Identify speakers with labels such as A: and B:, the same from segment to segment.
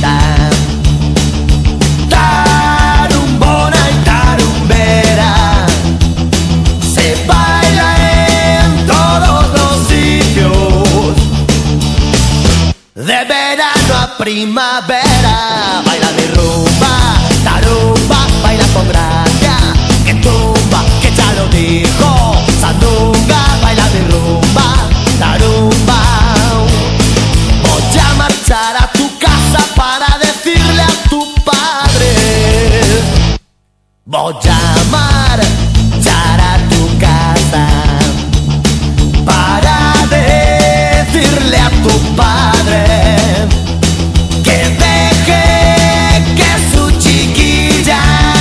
A: bonita. Tarumbona y tarumbera, se baila en todos los sitios. De verano a primavera, baila mi rumba, tarumba, baila con gracia. Que tumba, que ya lo dijo, sandunga, baila mi rumba, tarumba. Voy a marchar a tu casa para decirle a tu padre. Voy a marchar a tu casa para decirle a tu padre que deje que su chiquilla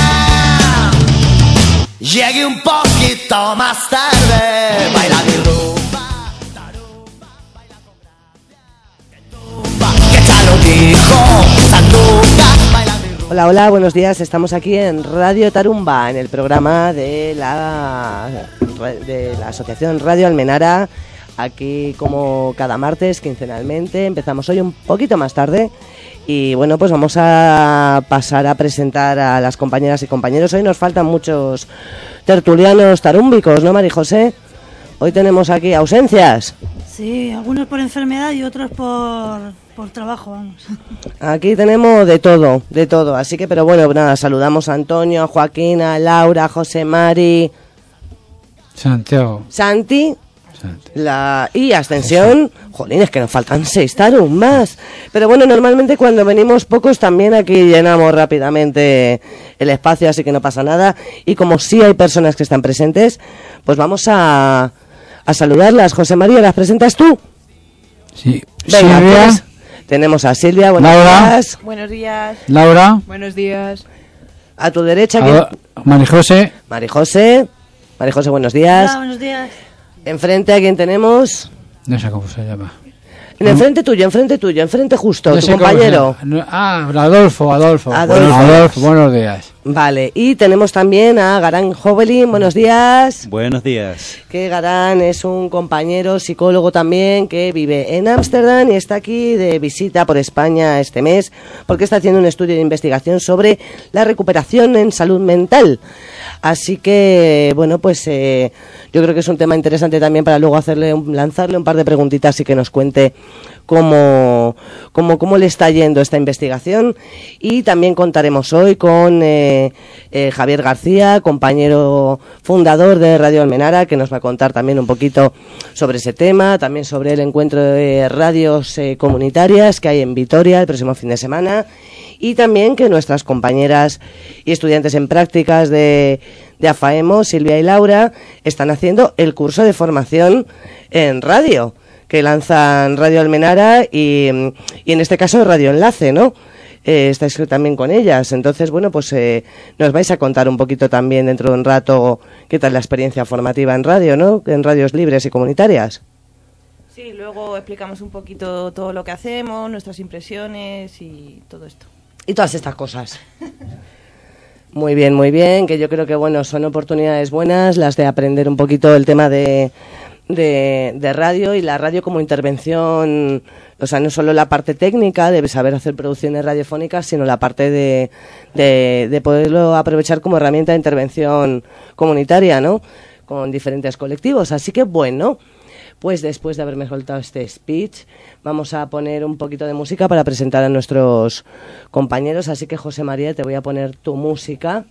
A: llegue un poquito más tarde. Baila mi rumba, tarumba, baila con gracia. Que tumba, que ya lo dijo, sandunga, baila mi rumba.
B: Hola, hola, buenos días. Estamos aquí en Radio Tarumba, en el programa de la Asociación Radio Almenara. Aquí como cada martes, quincenalmente. Empezamos hoy un poquito más tarde. Y bueno, pues vamos a pasar a presentar a las compañeras y compañeros. Hoy nos faltan muchos tertulianos tarúmbicos, ¿no, María José? Hoy tenemos aquí ausencias.
C: Sí, algunos por enfermedad y otros por trabajo, vamos.
B: Aquí tenemos de todo. Así que, pero bueno, nada, saludamos a Antonio, a Joaquín, a Laura, a José Mari,
D: Santiago,
B: Santi. Y Ascensión. Jolín, es que nos faltan 6 tarumbas. Pero bueno, normalmente cuando venimos pocos también aquí llenamos rápidamente el espacio, así que no pasa nada. Y como sí hay personas que están presentes, pues vamos a saludarlas. José María, ¿las presentas tú?
D: sí,
B: Venga,
D: Silvia,
B: pues, tenemos a Silvia, buenos
D: Laura.
B: días.
E: Buenos días.
D: Laura,
E: Buenos días.
B: A tu derecha, ¿quién?
D: María José,
B: María José. María José, buenos días.
C: Hola, buenos días.
B: Enfrente, ¿a quién tenemos?
D: no sé cómo se llama.
B: En el frente tuyo, enfrente justo,
D: No
B: tu
D: sé cómo se
B: compañero.
D: llama. Adolfo.
B: Adolfo.
D: Adolfo, buenos días.
B: Vale, y tenemos también a Garán Jovelin, buenos días.
F: Buenos días.
B: Que Garán es un compañero psicólogo también que vive en Ámsterdam y está aquí de visita por España este mes porque está haciendo un estudio de investigación sobre la recuperación en salud mental. Así que, bueno, pues yo creo que es un tema interesante también para luego lanzarle un par de preguntitas y que nos cuente cómo le está yendo esta investigación. Y también contaremos hoy con Javier García, compañero fundador de Radio Almenara, que nos va a contar también un poquito sobre ese tema, también sobre el encuentro de radios comunitarias que hay en Vitoria el próximo fin de semana. Y también que nuestras compañeras y estudiantes en prácticas de AFAEMO, Silvia y Laura, están haciendo el curso de formación en radio, que lanzan Radio Almenara y en este caso Radio Enlace, ¿no? Estáis también con ellas. Entonces, bueno, pues nos vais a contar un poquito también dentro de un rato qué tal la experiencia formativa en radio, ¿no? En radios libres y comunitarias.
E: Sí, luego explicamos un poquito todo lo que hacemos, nuestras impresiones y todo esto.
B: Y todas estas cosas. Muy bien, que yo creo que bueno, son oportunidades buenas las de aprender un poquito el tema de radio y la radio como intervención, o sea, no solo la parte técnica de saber hacer producciones radiofónicas, sino la parte de poderlo aprovechar como herramienta de intervención comunitaria, ¿no? Con diferentes colectivos. Así que bueno, pues después de haberme soltado este speech, vamos a poner un poquito de música para presentar a nuestros compañeros. Así que, José María, te voy a poner tu música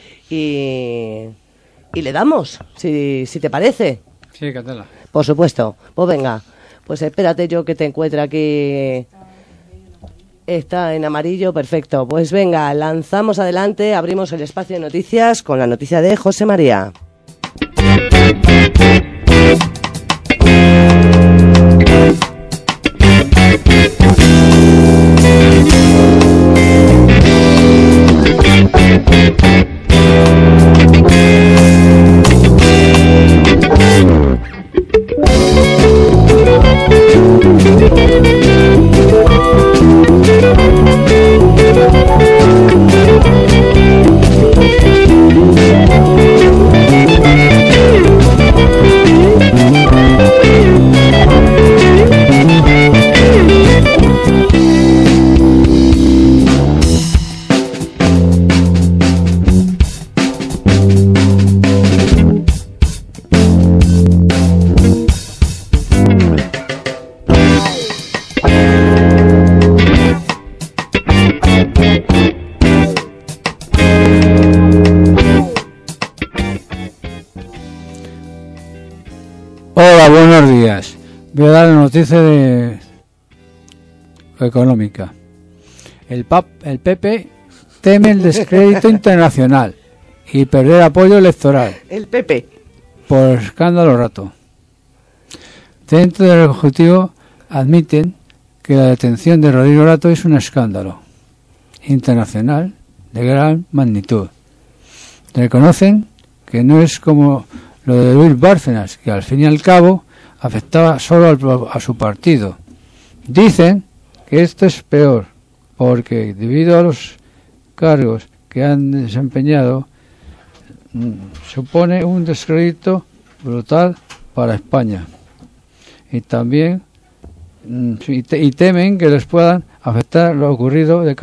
B: y le damos, si te parece.
D: Sí, Catela.
B: Por supuesto. Pues venga, pues espérate yo que te encuentre aquí. Está en amarillo, perfecto. Pues venga, lanzamos adelante, abrimos el espacio de noticias con la noticia de José María.
D: Voy a dar la noticia económica. El PP teme el descrédito internacional y perder apoyo electoral.
B: El PP.
D: Por escándalo rato. Dentro del Ejecutivo admiten que la detención de Rodrigo Rato es un escándalo internacional de gran magnitud. Reconocen que no es como lo de Luis Bárcenas, que al fin y al cabo afectaba solo a su partido. Dicen que esto es peor, porque debido a los cargos que han desempeñado, supone un descrédito brutal para España. Y también temen que les puedan afectar lo ocurrido de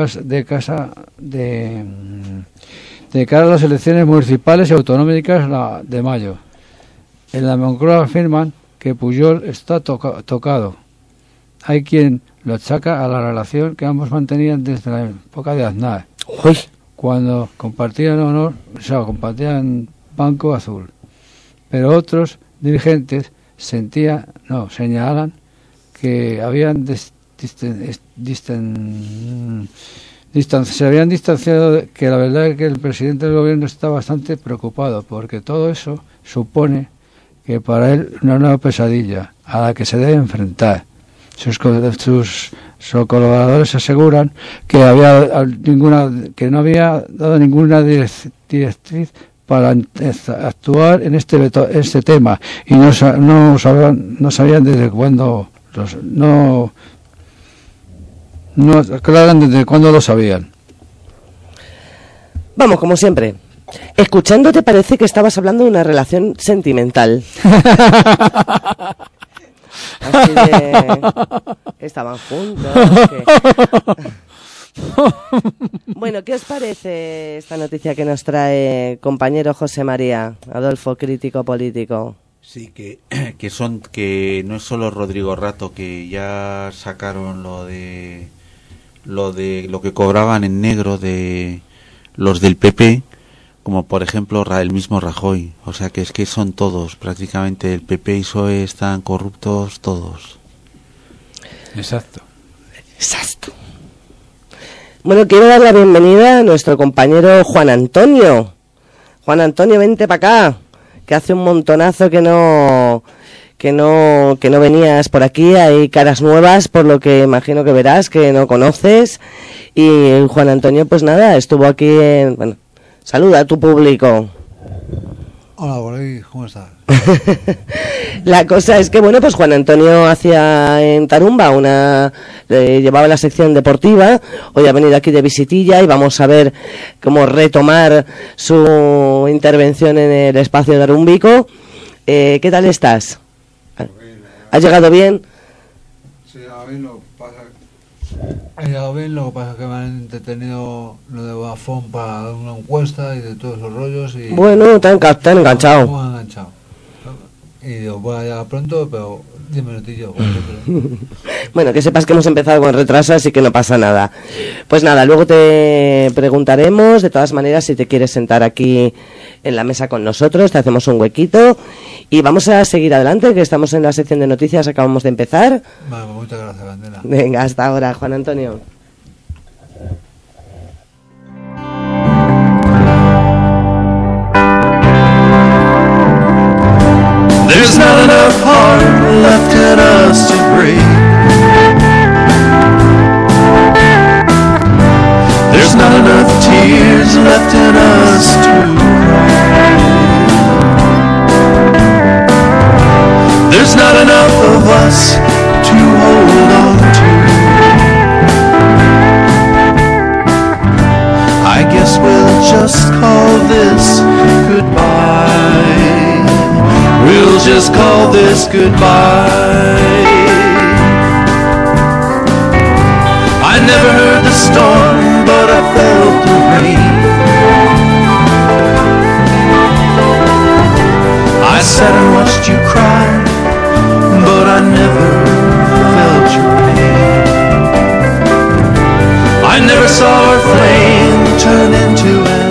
D: cara a las elecciones municipales y autonómicas de mayo. En la Moncloa afirman que Pujol está tocado. Hay quien lo achaca a la relación que ambos mantenían desde la época de Aznar, cuando compartían compartían Banco Azul. Pero otros dirigentes señalan que habían se habían distanciado, que la verdad es que el presidente del gobierno está bastante preocupado, porque todo eso supone que para él una nueva pesadilla a la que se debe enfrentar. Sus colaboradores aseguran que no había dado ninguna directriz para actuar en este tema, y no sabían desde cuándo no aclaran desde cuándo lo sabían.
B: Vamos, como siempre. Escuchándote parece que estabas hablando de una relación sentimental. Así de... Estaban juntos. Bueno, ¿qué os parece esta noticia que nos trae compañero José María Adolfo, crítico político?
F: Sí, que no es solo Rodrigo Rato, que ya sacaron lo de lo que cobraban en negro de los del PP, como por ejemplo el mismo Rajoy. O sea que es que son todos, prácticamente el PP y PSOE están corruptos todos.
D: Exacto.
B: Bueno, quiero dar la bienvenida a nuestro compañero Juan Antonio. Juan Antonio, vente para acá, que hace un montonazo que no venías por aquí. Hay caras nuevas, por lo que imagino que verás, que no conoces. Y Juan Antonio, pues nada, estuvo aquí saluda a tu público.
G: Hola, por ahí, ¿cómo estás?
B: La cosa es que, bueno, pues Juan Antonio hacía en Tarumba llevaba la sección deportiva. Hoy ha venido aquí de visitilla y vamos a ver cómo retomar su intervención en el espacio darumbico. ¿Qué tal estás? ¿Has llegado bien?
G: Sí, a ver, he llegado bien, lo que pasa es que me han entretenido lo de Vodafone para dar una encuesta y de todos esos rollos. Y
B: bueno, te han enganchado.
G: Me han enganchado. Y digo, voy a llegar pronto, pero 10 minutillos.
B: Bueno, que sepas que hemos empezado con retraso, así que no pasa nada. Pues nada, luego te preguntaremos, de todas maneras, si te quieres sentar aquí en la mesa con nosotros, te hacemos un huequito y vamos a seguir adelante, que estamos en la sección de noticias, acabamos de empezar.
G: Vale, muchas gracias, Candela.
B: Venga, hasta ahora, Juan Antonio.
A: There's not enough heart left in us to break. There's not enough tears left in us to cry. There's not enough of us to hold on to. I guess we'll just call this goodbye. We'll just call this goodbye. I never heard the storm, but I felt the rain. I sat and watched you cry, but I never felt your pain. I never saw our flame turn into an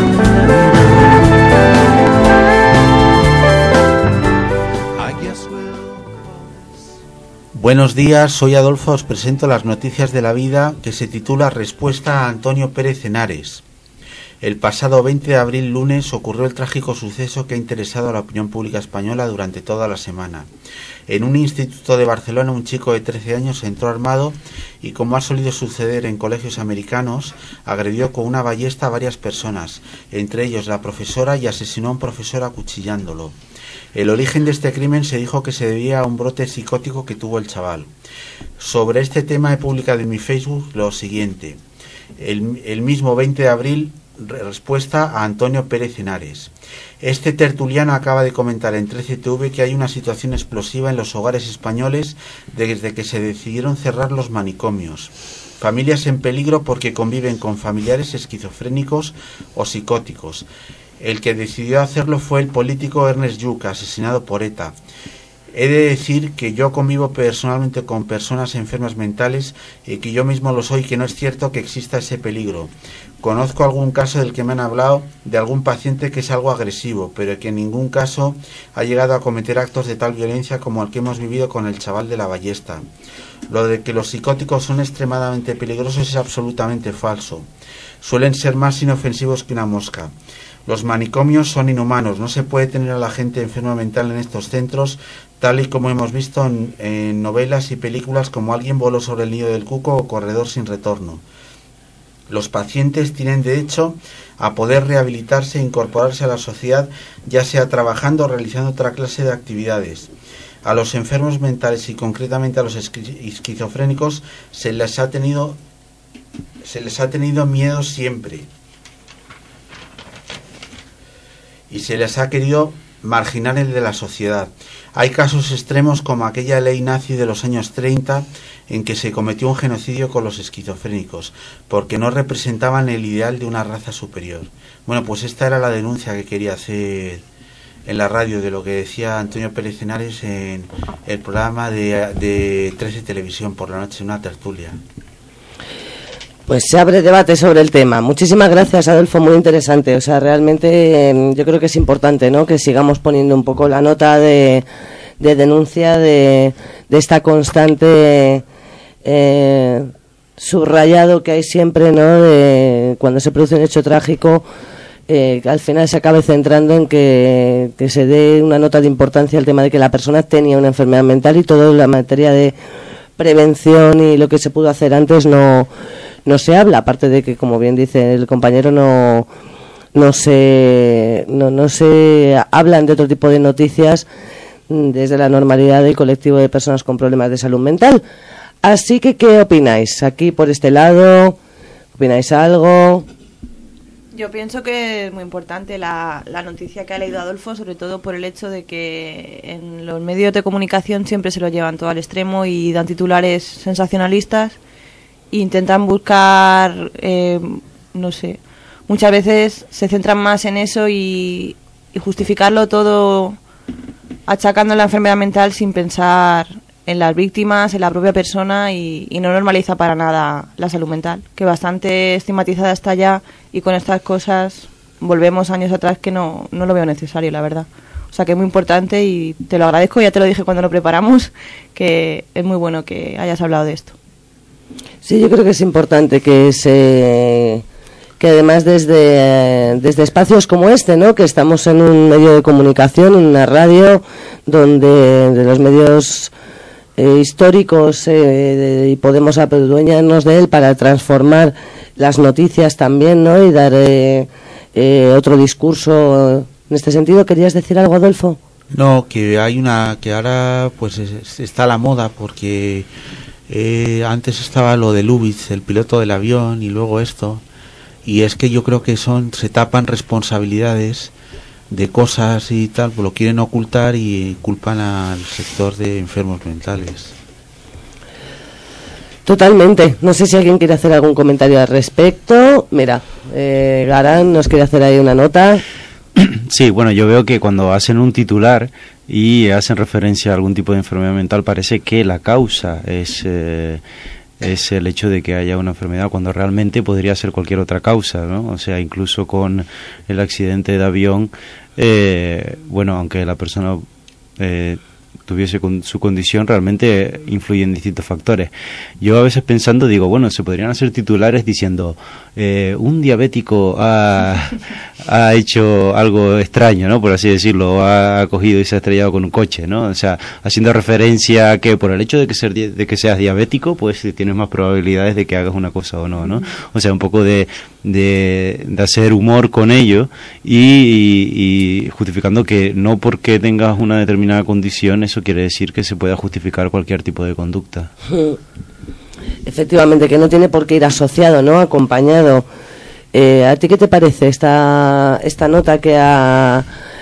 F: Buenos días, soy Adolfo, os presento las noticias de la vida que se titula Respuesta a Antonio Pérez Henares. El pasado 20 de abril, lunes, ocurrió el trágico suceso que ha interesado a la opinión pública española durante toda la semana. En un instituto de Barcelona, un chico de 13 años entró armado y, como ha solido suceder en colegios americanos, agredió con una ballesta a varias personas, entre ellos la profesora, y asesinó a un profesor acuchillándolo. El origen de este crimen se dijo que se debía a un brote psicótico que tuvo el chaval. Sobre este tema he publicado en mi Facebook lo siguiente. El mismo 20 de abril, respuesta a Antonio Pérez Henares. Este tertuliano acaba de comentar en 13TV que hay una situación explosiva en los hogares españoles desde que se decidieron cerrar los manicomios. Familias en peligro porque conviven con familiares esquizofrénicos o psicóticos. El que decidió hacerlo fue el político Ernest Lluch, asesinado por ETA. He de decir que yo convivo personalmente con personas enfermas mentales y que yo mismo lo soy, que no es cierto que exista ese peligro. Conozco algún caso del que me han hablado, de algún paciente que es algo agresivo, pero que en ningún caso ha llegado a cometer actos de tal violencia como el que hemos vivido con el chaval de la ballesta. Lo de que los psicóticos son extremadamente peligrosos es absolutamente falso. Suelen ser más inofensivos que una mosca. Los manicomios son inhumanos, no se puede tener a la gente enferma mental en estos centros, tal y como hemos visto en novelas y películas como Alguien voló sobre el nido del cuco o Corredor sin retorno. Los pacientes tienen derecho a poder rehabilitarse e incorporarse a la sociedad, ya sea trabajando o realizando otra clase de actividades. A los enfermos mentales y concretamente a los esquizofrénicos se les ha tenido miedo siempre. Y se les ha querido marginar el de la sociedad. Hay casos extremos como aquella ley nazi de los años 30 en que se cometió un genocidio con los esquizofrénicos porque no representaban el ideal de una raza superior. Bueno, pues esta era la denuncia que quería hacer en la radio de lo que decía Antonio Pérez Henares en el programa de 13 Televisión por la noche, una tertulia.
B: Pues se abre debate sobre el tema. Muchísimas gracias, Adolfo, muy interesante. O sea, realmente yo creo que es importante, ¿no?, que sigamos poniendo un poco la nota de denuncia de esta constante subrayado que hay siempre, ¿no?, de cuando se produce un hecho trágico, que al final se acabe centrando en que se dé una nota de importancia al tema de que la persona tenía una enfermedad mental y toda la materia de prevención y lo que se pudo hacer antes no se habla, aparte de que, como bien dice el compañero, no se hablan de otro tipo de noticias desde la normalidad del colectivo de personas con problemas de salud mental. Así que, ¿qué opináis? Aquí por este lado, ¿opináis algo?
E: Yo pienso que es muy importante la noticia que ha leído Adolfo, sobre todo por el hecho de que en los medios de comunicación siempre se lo llevan todo al extremo y dan titulares sensacionalistas e intentan buscar, no sé, muchas veces se centran más en eso y justificarlo todo achacando la enfermedad mental sin pensar en las víctimas, en la propia persona y no normaliza para nada la salud mental, que bastante estigmatizada está ya, y con estas cosas volvemos años atrás que no lo veo necesario, la verdad. O sea que es muy importante y te lo agradezco, ya te lo dije cuando lo preparamos, que es muy bueno que hayas hablado de esto.
B: Sí, yo creo que es importante que además desde espacios como este, ¿no?, que estamos en un medio de comunicación, en una radio, donde de los medios históricos y podemos adueñarnos de él para transformar las noticias también, ¿no?, y dar otro discurso en este sentido. ¿Querías decir algo, Adolfo?
F: No, que ahora pues está a la moda porque antes estaba lo de Lubitz, el piloto del avión, y luego esto, y es que yo creo que se tapan responsabilidades de cosas y tal, pues lo quieren ocultar y culpan al sector de enfermos mentales.
B: Totalmente. No sé si alguien quiere hacer algún comentario al respecto. Mira, Garán nos quiere hacer ahí una nota.
H: Sí, bueno, yo veo que cuando hacen un titular y hacen referencia a algún tipo de enfermedad mental, parece que la causa es el hecho de que haya una enfermedad, cuando realmente podría ser cualquier otra causa, ¿no? O sea, incluso con el accidente de avión, bueno, aunque la persona tuviese su condición, realmente influyen distintos factores. Yo a veces pensando digo, bueno, se podrían hacer titulares diciendo un diabético ha hecho algo extraño, ¿no? Por así decirlo, ha cogido y se ha estrellado con un coche, ¿no? O sea, haciendo referencia a que por el hecho de que seas diabético, pues tienes más probabilidades de que hagas una cosa o no, ¿no? O sea, un poco de hacer humor con ello y justificando que no porque tengas una determinada condición eso quiere decir que se pueda justificar cualquier tipo de conducta.
B: Efectivamente, que no tiene por qué ir asociado, ¿no? Acompañado. ¿A ti qué te parece esta nota que ha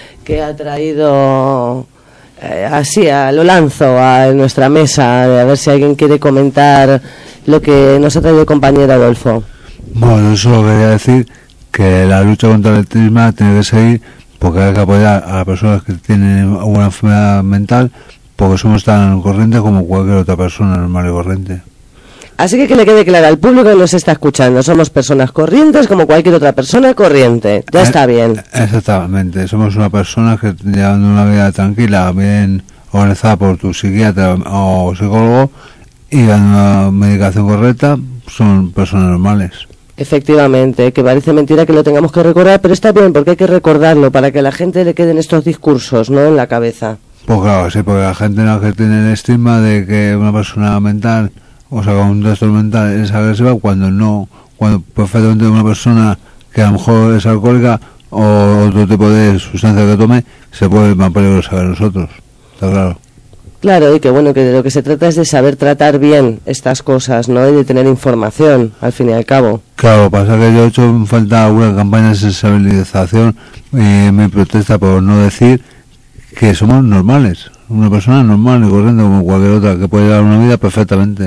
B: traído así, lo lanzo a nuestra mesa, a ver si alguien quiere comentar lo que nos ha traído el compañero Adolfo?
G: Bueno, yo solo quería decir que la lucha contra el estigma tiene que seguir, porque hay que apoyar a las personas que tienen alguna enfermedad mental, porque somos tan corrientes como cualquier otra persona normal y corriente.
B: Así que le quede claro al público que nos está escuchando, somos personas corrientes como cualquier otra persona corriente, ya está bien.
G: Exactamente, somos una persona que llevando una vida tranquila, bien organizada por tu psiquiatra o psicólogo y dando una medicación correcta, son personas normales.
B: Efectivamente, que parece mentira que lo tengamos que recordar, pero está bien porque hay que recordarlo para que a la gente le queden estos discursos, ¿no?, en la cabeza.
G: Pues claro, sí, porque la gente no que tiene el estigma de que una persona mental, o sea, con un trastorno mental es agresiva, cuando perfectamente una persona que a lo mejor es alcohólica o otro tipo de sustancia que tome, se puede más peligrosa que nosotros, está claro.
B: Claro, y que bueno, que de lo que se trata es de saber tratar bien estas cosas, ¿no?, y de tener información, al fin y al cabo.
G: Claro, pasa que yo he hecho falta una campaña de sensibilización, me protesta por no decir que somos normales, una persona normal y corriente como cualquier otra, que puede llevar una vida perfectamente.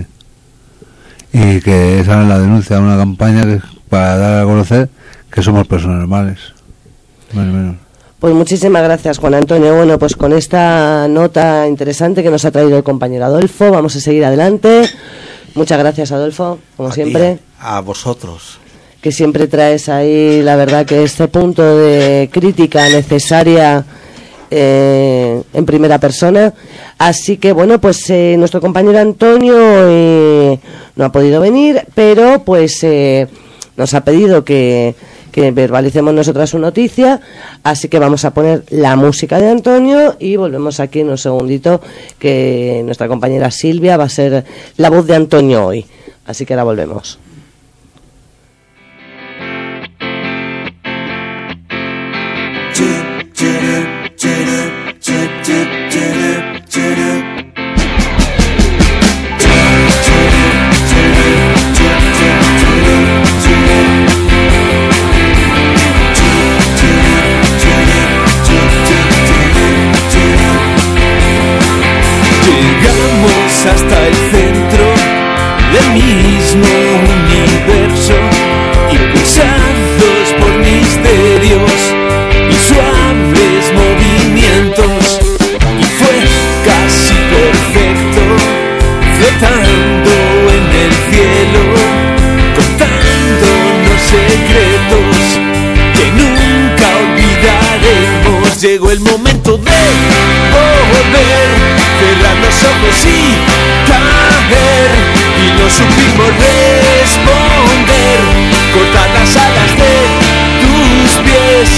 G: Y que esa es la denuncia, una campaña que para dar a conocer que somos personas normales. Menos.
B: Pues muchísimas gracias, Juan Antonio. Bueno, pues con esta nota interesante que nos ha traído el compañero Adolfo, vamos a seguir adelante. Muchas gracias, Adolfo, como siempre.
F: A vosotros.
B: Que siempre traes ahí, la verdad, que este punto de crítica necesaria en primera persona. Así que bueno, pues nuestro compañero Antonio no ha podido venir, pero pues nos ha pedido que verbalicemos nosotras su noticia, así que vamos a poner la música de Antonio y volvemos aquí en un segundito, que nuestra compañera Silvia va a ser la voz de Antonio hoy, así que ahora volvemos.
I: Hasta el centro del mismo universo, impulsados por misterios y suaves movimientos, y fue casi perfecto, flotando en el cielo, contándonos secretos que nunca olvidaremos. Llegó el momento de volver, cerrar los ojos y caer, y no supimos responder, cortar las alas de tus pies.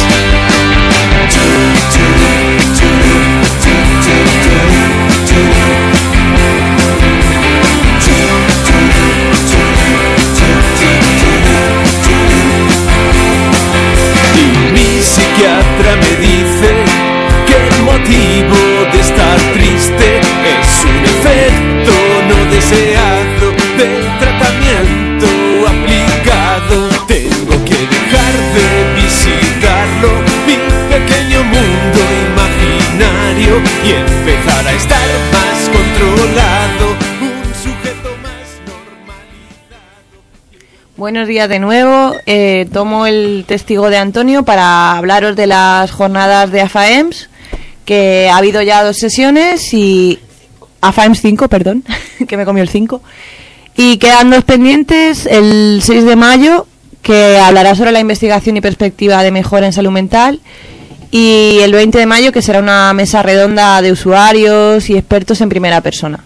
I: Y mi psiquiatra me dice que el motivo de estar triste es un efecto no deseado del tratamiento aplicado. Tengo que dejar de visitarlo, mi pequeño mundo imaginario, y empezar a estar más controlado, un sujeto más normalizado.
E: Buenos días de nuevo. Tomo el testigo de Antonio para hablaros de las jornadas de AFAEMS, que ha habido ya 2 sesiones, y AFAEMS 5, perdón, que me comió el 5, y quedan 2 pendientes, el 6 de mayo, que hablará sobre la investigación y perspectiva de mejora en salud mental, y el 20 de mayo, que será una mesa redonda de usuarios y expertos en primera persona.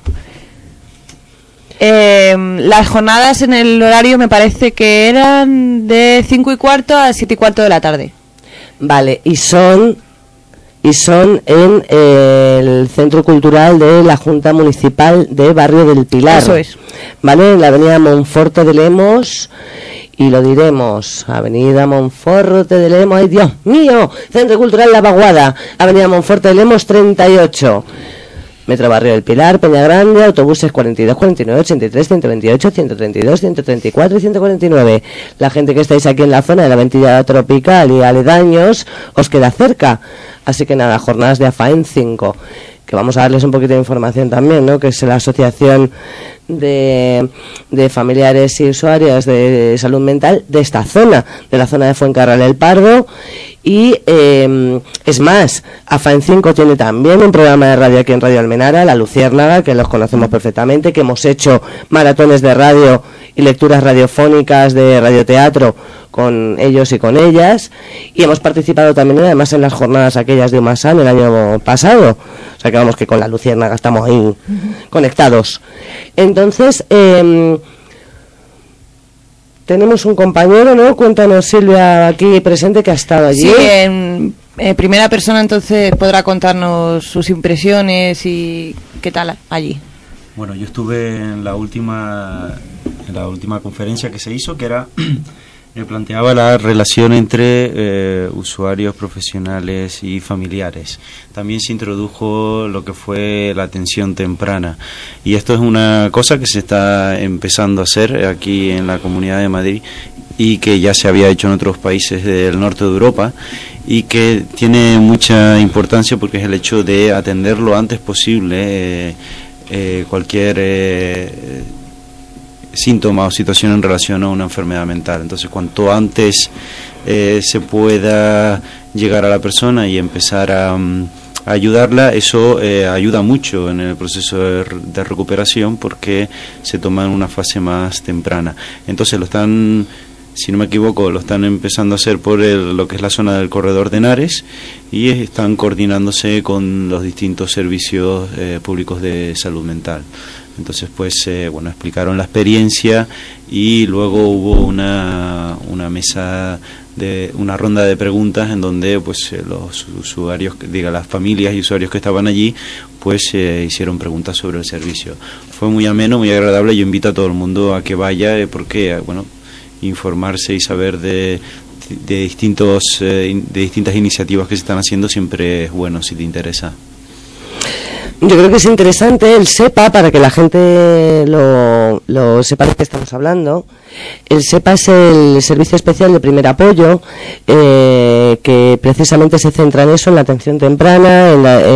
E: Las jornadas en el horario me parece que eran de 5:15 a 7:15 de la tarde.
B: Vale, y son en el Centro Cultural de la Junta Municipal de Barrio del Pilar.
E: Eso es.
B: Vale, en la avenida Monforte de Lemos, y lo diremos, avenida Monforte de Lemos, ¡ay Dios mío! Centro Cultural La Vaguada, avenida Monforte de Lemos 38. Metro Barrio del Pilar, Peña Grande, autobuses 42, 49, 83, 128, 132, 134 y 149. La gente que estáis aquí en la zona de la Ventilla Tropical y aledaños os queda cerca. Así que nada, jornadas de AFAEN 5, que vamos a darles un poquito de información también, ¿no? Que es la Asociación de Familiares y Usuarios de Salud Mental de esta zona, de la zona de Fuencarral el Pardo. Y es más, AFAEN 5 tiene también un programa de radio aquí en Radio Almenara, La Luciérnaga, que los conocemos perfectamente, que hemos hecho maratones de radio y lecturas radiofónicas de radioteatro con ellos y con ellas, y hemos participado también además en las jornadas aquellas de Humasan el año pasado, o sea que vamos, que con La Luciérnaga estamos ahí conectados. Entonces, tenemos un compañero, ¿no? Cuéntanos, Silvia, aquí presente, que ha estado allí.
E: Sí, en primera persona, entonces podrá contarnos sus impresiones y qué tal allí.
H: Bueno, yo estuve en la última conferencia que se hizo, que era planteaba la relación entre usuarios, profesionales y familiares. También se introdujo lo que fue la atención temprana, y esto es una cosa que se está empezando a hacer aquí en la Comunidad de Madrid y que ya se había hecho en otros países del norte de Europa, y que tiene mucha importancia porque es el hecho de atender lo antes posible cualquier síntoma o situación en relación a una enfermedad mental. Entonces, cuanto antes se pueda llegar a la persona y empezar a ayudarla, eso ayuda mucho en el proceso de recuperación, porque se toma en una fase más temprana. Entonces lo están, si no me equivoco, lo están empezando a hacer por lo que es la zona del Corredor de Henares, y están coordinándose con los distintos servicios públicos de salud mental. Entonces, pues, bueno, explicaron la experiencia, y luego hubo una mesa una ronda de preguntas en donde, pues, los usuarios, las familias y usuarios que estaban allí, pues, hicieron preguntas sobre el servicio. Fue muy ameno, muy agradable. Yo invito a todo el mundo a que vaya, porque, bueno, informarse y saber de distintas iniciativas que se están haciendo siempre es bueno, si te interesa.
B: Yo creo que es interesante el SEPA, para que la gente lo sepa de qué estamos hablando. El SEPA es el Servicio Especial de Primer Apoyo, que precisamente se centra en eso, en la atención temprana,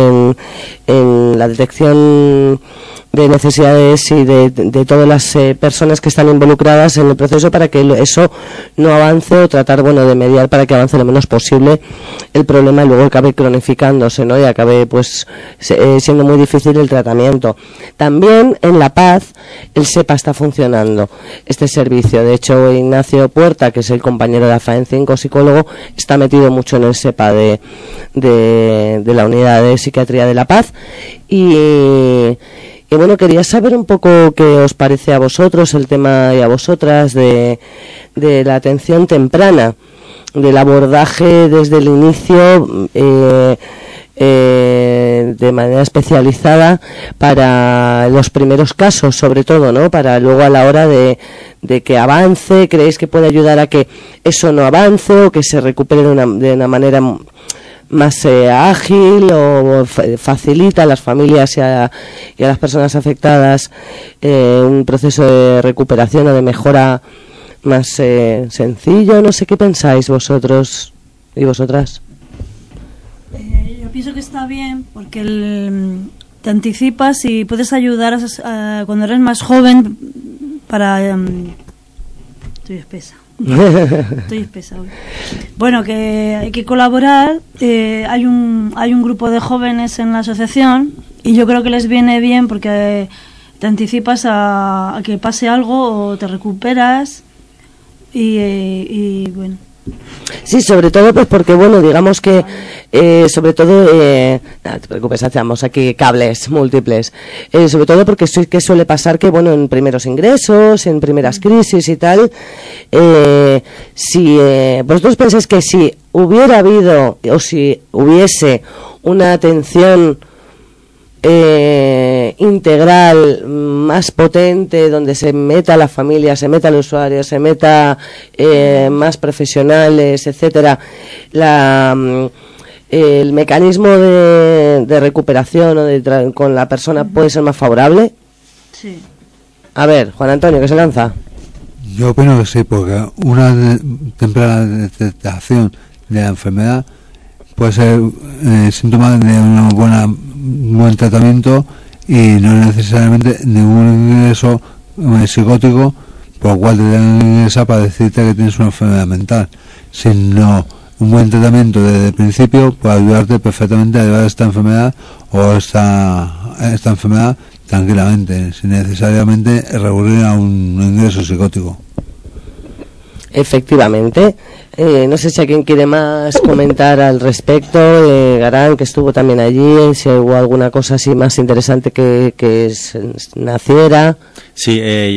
B: en la detección de necesidades y de todas las personas que están involucradas en el proceso, para que eso no avance, o tratar, bueno, de mediar para que avance lo menos posible el problema y luego acabe cronificándose, ¿no? Y acabe, pues, siendo muy difícil el tratamiento. También en La Paz el SEPA está funcionando, este servicio. De hecho, Ignacio Puerta, que es el compañero de AFAEN 5, psicólogo, está metido mucho en el SEPA de la unidad de psiquiatría de La Paz. Y bueno, quería saber un poco qué os parece a vosotros el tema, y a vosotras, de la atención temprana, del abordaje desde el inicio, de manera especializada para los primeros casos, sobre todo, ¿no? Para luego, a la hora de que avance, ¿creéis que puede ayudar a que eso no avance, o que se recupere de una manera más ágil, o facilita a las familias y a las personas afectadas un proceso de recuperación o de mejora más sencillo? No sé qué pensáis vosotros y vosotras.
C: Yo pienso que está bien, porque te anticipas y puedes ayudar cuando eres más joven para... estoy espesa. Estoy espesa hoy. Bueno, que hay que colaborar. Hay un grupo de jóvenes en la asociación, y yo creo que les viene bien, porque te anticipas a que pase algo, o te recuperas, y bueno.
B: Sí, sobre todo pues porque, bueno, digamos que sobre todo, no te preocupes, hacemos aquí cables múltiples, sobre todo porque sí que suele pasar que, bueno, en primeros ingresos, en primeras crisis y tal, si vosotros pensáis que si hubiera habido o si hubiese una atención integral más potente, donde se meta la familia, se meta el usuario, se meta más profesionales, etcétera, el mecanismo de recuperación o con la persona puede ser más favorable.
C: Sí.
B: A ver, Juan Antonio, ¿qué se lanza?
G: Yo opino que sí, porque una temprana detectación de la enfermedad puede ser síntoma de un buen tratamiento y no necesariamente ningún ingreso psicótico por el cual te tengan que ingresar para decirte que tienes una enfermedad mental, sino un buen tratamiento desde el principio puede ayudarte perfectamente a llevar esta enfermedad o esta enfermedad tranquilamente, sin necesariamente recurrir a un ingreso psicótico.
B: Efectivamente. No sé si alguien quiere más comentar al respecto. Garán, que estuvo también allí, si hubo alguna cosa así más interesante que naciera.
H: Sí,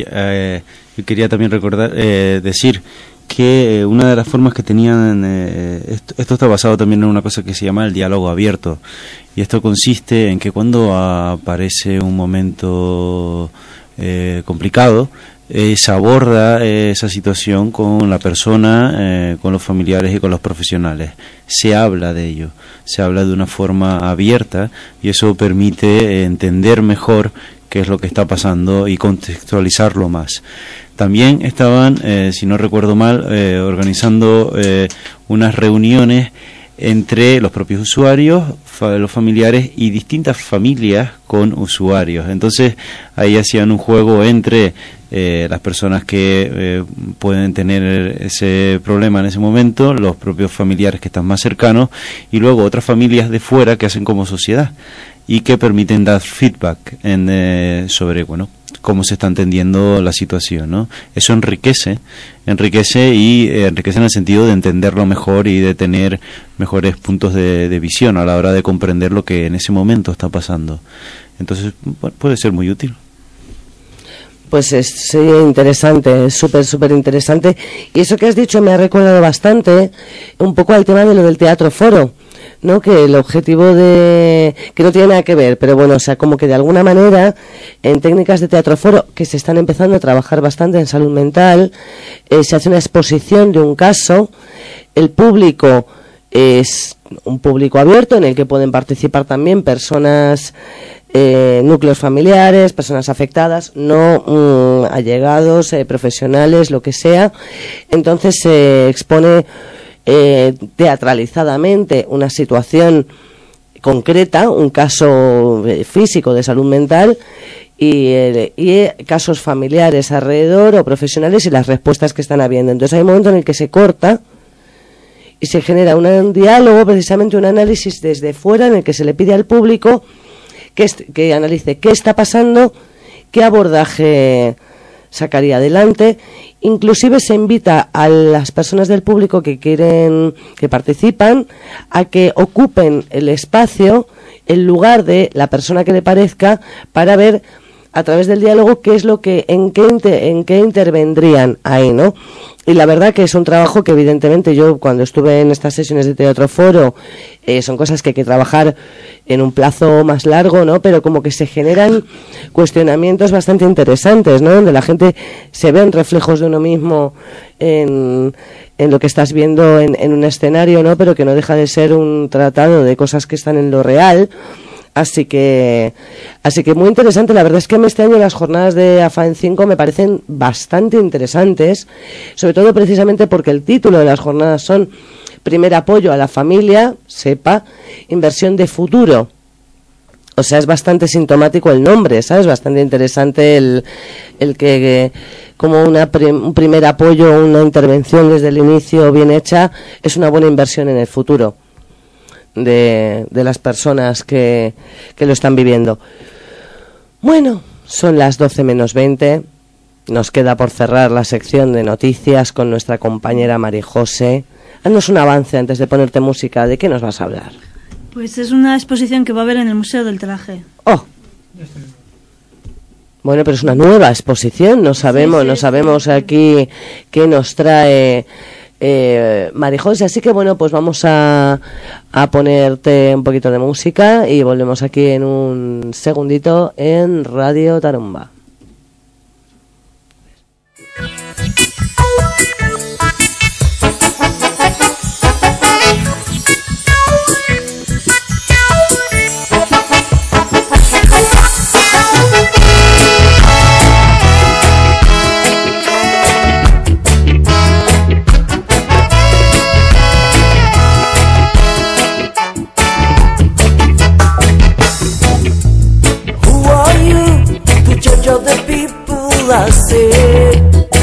H: yo quería también decir que una de las formas que tenían, esto está basado también en una cosa que se llama el diálogo abierto, y esto consiste en que cuando aparece un momento complicado, se aborda esa situación con la persona, con los familiares y con los profesionales. Se habla de ello, se habla de una forma abierta, y eso permite entender mejor qué es lo que está pasando y contextualizarlo más. También estaban, si no recuerdo mal, organizando unas reuniones entre los propios usuarios, los familiares y distintas familias con usuarios. Entonces ahí hacían un juego entre las personas que pueden tener ese problema en ese momento, los propios familiares que están más cercanos, y luego otras familias de fuera que hacen como sociedad y que permiten dar feedback sobre, bueno, cómo se está entendiendo la situación, ¿no? Eso enriquece en el sentido de entenderlo mejor y de tener mejores puntos de visión a la hora de comprender lo que en ese momento está pasando. Entonces, bueno, puede ser muy útil.
B: Pues sí, interesante, súper interesante. Y eso que has dicho me ha recordado bastante un poco al tema de lo del teatro foro, ¿no? Que el objetivo que no tiene nada que ver, pero bueno, o sea, como que de alguna manera en técnicas de teatro foro que se están empezando a trabajar bastante en salud mental, se hace una exposición de un caso, el público es un público abierto en el que pueden participar también personas, núcleos familiares, personas afectadas, no allegados, profesionales, lo que sea. Entonces se expone teatralizadamente una situación concreta, un caso físico de salud mental y casos familiares alrededor o profesionales y las respuestas que están habiendo. Entonces hay un momento en el que se corta y se genera un diálogo, precisamente un análisis desde fuera en el que se le pide al público que analice qué está pasando, qué abordaje sacaría adelante. Inclusive se invita a las personas del público que participan, a que ocupen el espacio, el lugar de la persona que le parezca, para ver a través del diálogo qué es lo que, en qué intervendrían ahí, ¿no? Y la verdad que es un trabajo que evidentemente yo cuando estuve en estas sesiones de teatro foro son cosas que hay que trabajar en un plazo más largo, ¿no? Pero como que se generan cuestionamientos bastante interesantes, ¿no? Donde la gente se ven reflejos de uno mismo en lo que estás viendo en un escenario, ¿no? Pero que no deja de ser un tratado de cosas que están en lo real. Así que muy interesante. La verdad es que este año las jornadas de AFAEN 5 me parecen bastante interesantes, sobre todo precisamente porque el título de las jornadas son Primer apoyo a la familia, SEPA, inversión de futuro. O sea, es bastante sintomático el nombre, ¿sabes? Bastante interesante el que como un primer apoyo, una intervención desde el inicio bien hecha, es una buena inversión en el futuro de las personas que lo están viviendo. Bueno, son las 12 menos 20. Nos queda por cerrar la sección de noticias con nuestra compañera María José. Haznos un avance antes de ponerte música. ¿De qué nos vas a hablar?
C: Pues es una exposición que va a haber en el Museo del Traje.
B: ¡Oh! Bueno, pero es una nueva exposición. No sabemos,
C: Sí.
B: no sabemos aquí qué nos trae Marijose. Así que bueno, pues vamos a ponerte un poquito de música y volvemos aquí en un segundito en Radio Tarumba.
A: Of the people I say,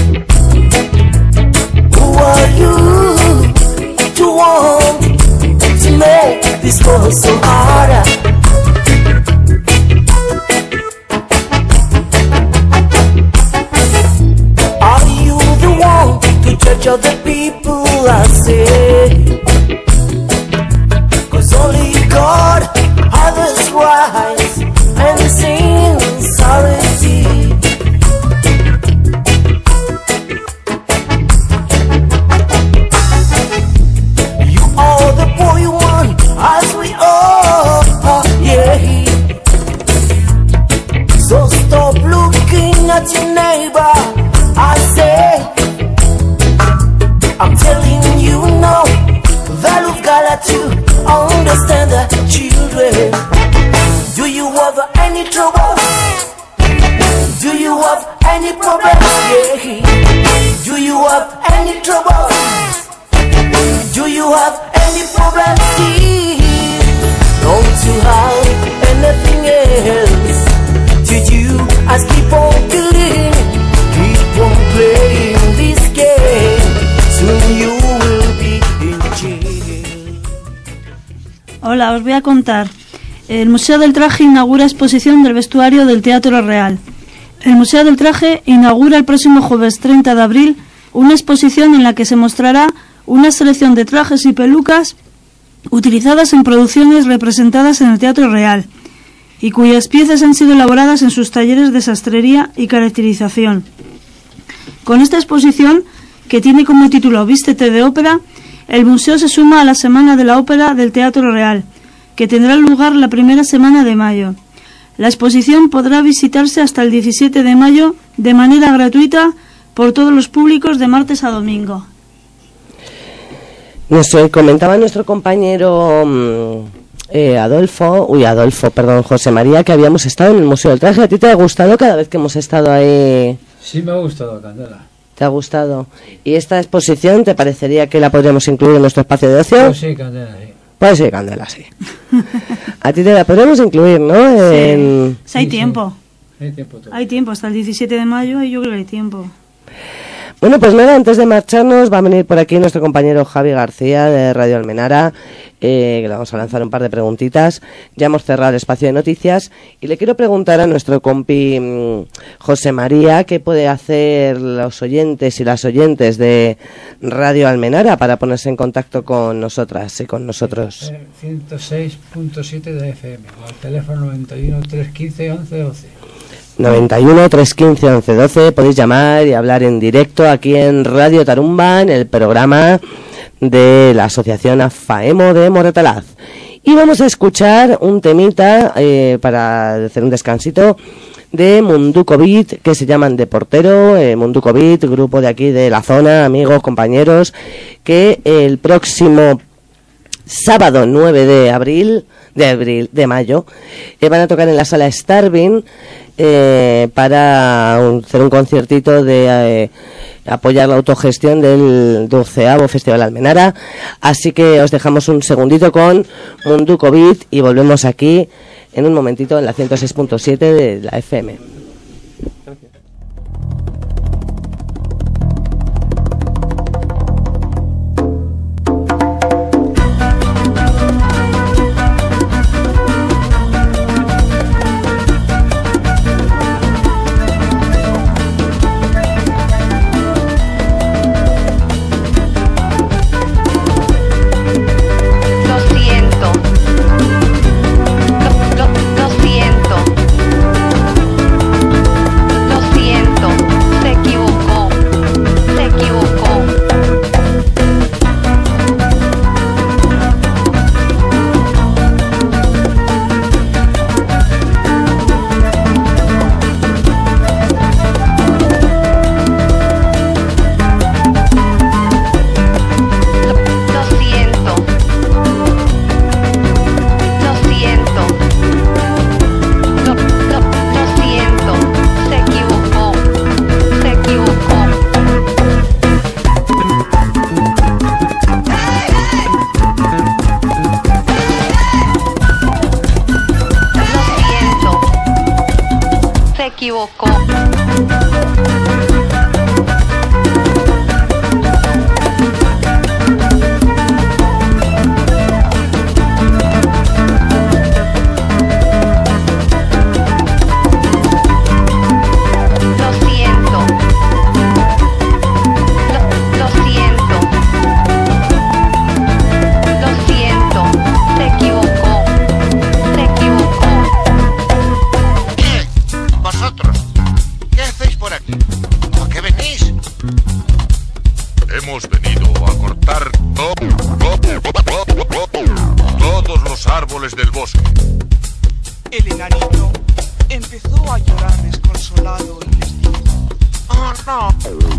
A: who are you to want to make this world so harder? Are you the one to judge other people I say? 'Cause only God others wise and sincerity. You are the boy one, as we all are, yeah. So stop looking at your neighbor, I say. I'm telling you now that we've got to understand the children. Do you have any trouble? Do you have any problems? Yeah. Do you have any trouble? Do you have any problems? Don't you have anything else to do? As keep on building, keep on playing this game. Soon you will be in jail.
C: Hola, os voy a contar. El Museo del Traje inaugura exposición del vestuario del Teatro Real. El Museo del Traje inaugura el próximo jueves 30 de abril una exposición en la que se mostrará una selección de trajes y pelucas utilizadas en producciones representadas en el Teatro Real y cuyas piezas han sido elaboradas en sus talleres de sastrería y caracterización. Con esta exposición, que tiene como título Vístete de ópera, el museo se suma a la Semana de la Ópera del Teatro Real, que tendrá lugar la primera semana de mayo. La exposición podrá visitarse hasta el 17 de mayo de manera gratuita por todos los públicos de martes a domingo.
B: Comentaba nuestro compañero José María, que habíamos estado en el Museo del Traje. ¿A ti te ha gustado cada vez que hemos estado ahí?
D: Sí, me ha gustado, Candela.
B: ¿Te ha gustado? ¿Y esta exposición te parecería que la podríamos incluir en nuestro espacio de ocio?
D: Pues sí, Candela, sí.
B: Pues sí, Candela, sí. A ti te la podemos incluir, ¿no?
C: Sí, hay tiempo.
D: Hay tiempo todo.
C: Hay tiempo, hasta el 17 de mayo y yo creo que hay tiempo.
B: Bueno, pues nada, antes de marcharnos va a venir por aquí nuestro compañero Javi García de Radio Almenara, que le vamos a lanzar un par de preguntitas. Ya hemos cerrado el espacio de noticias y le quiero preguntar a nuestro compi José María qué puede hacer los oyentes y las oyentes de Radio Almenara para ponerse en contacto con nosotras y con nosotros.
D: 106.7 de FM, o al teléfono 91 315 11 12.
B: 91 315 11 12. Podéis llamar y hablar en directo aquí en Radio Tarumba, en el programa de la Asociación AFAEMO de Moratalaz. Y vamos a escuchar un temita para hacer un descansito de Munduko Beat, que se llaman De Portero. Munduko Beat, grupo de aquí de la zona, amigos, compañeros, que el próximo sábado 9 de mayo van a tocar en la sala Starvin para hacer un conciertito de apoyar la autogestión del 12º Festival Almenara. Así que os dejamos un segundito con Munduko Beat y volvemos aquí en un momentito en la 106.7 de la FM.
J: equivocó.
K: Hemos venido a cortar todos los árboles del bosque.
L: El enanito empezó a llorar desconsolado y les dijo:
K: ¡Oh, no!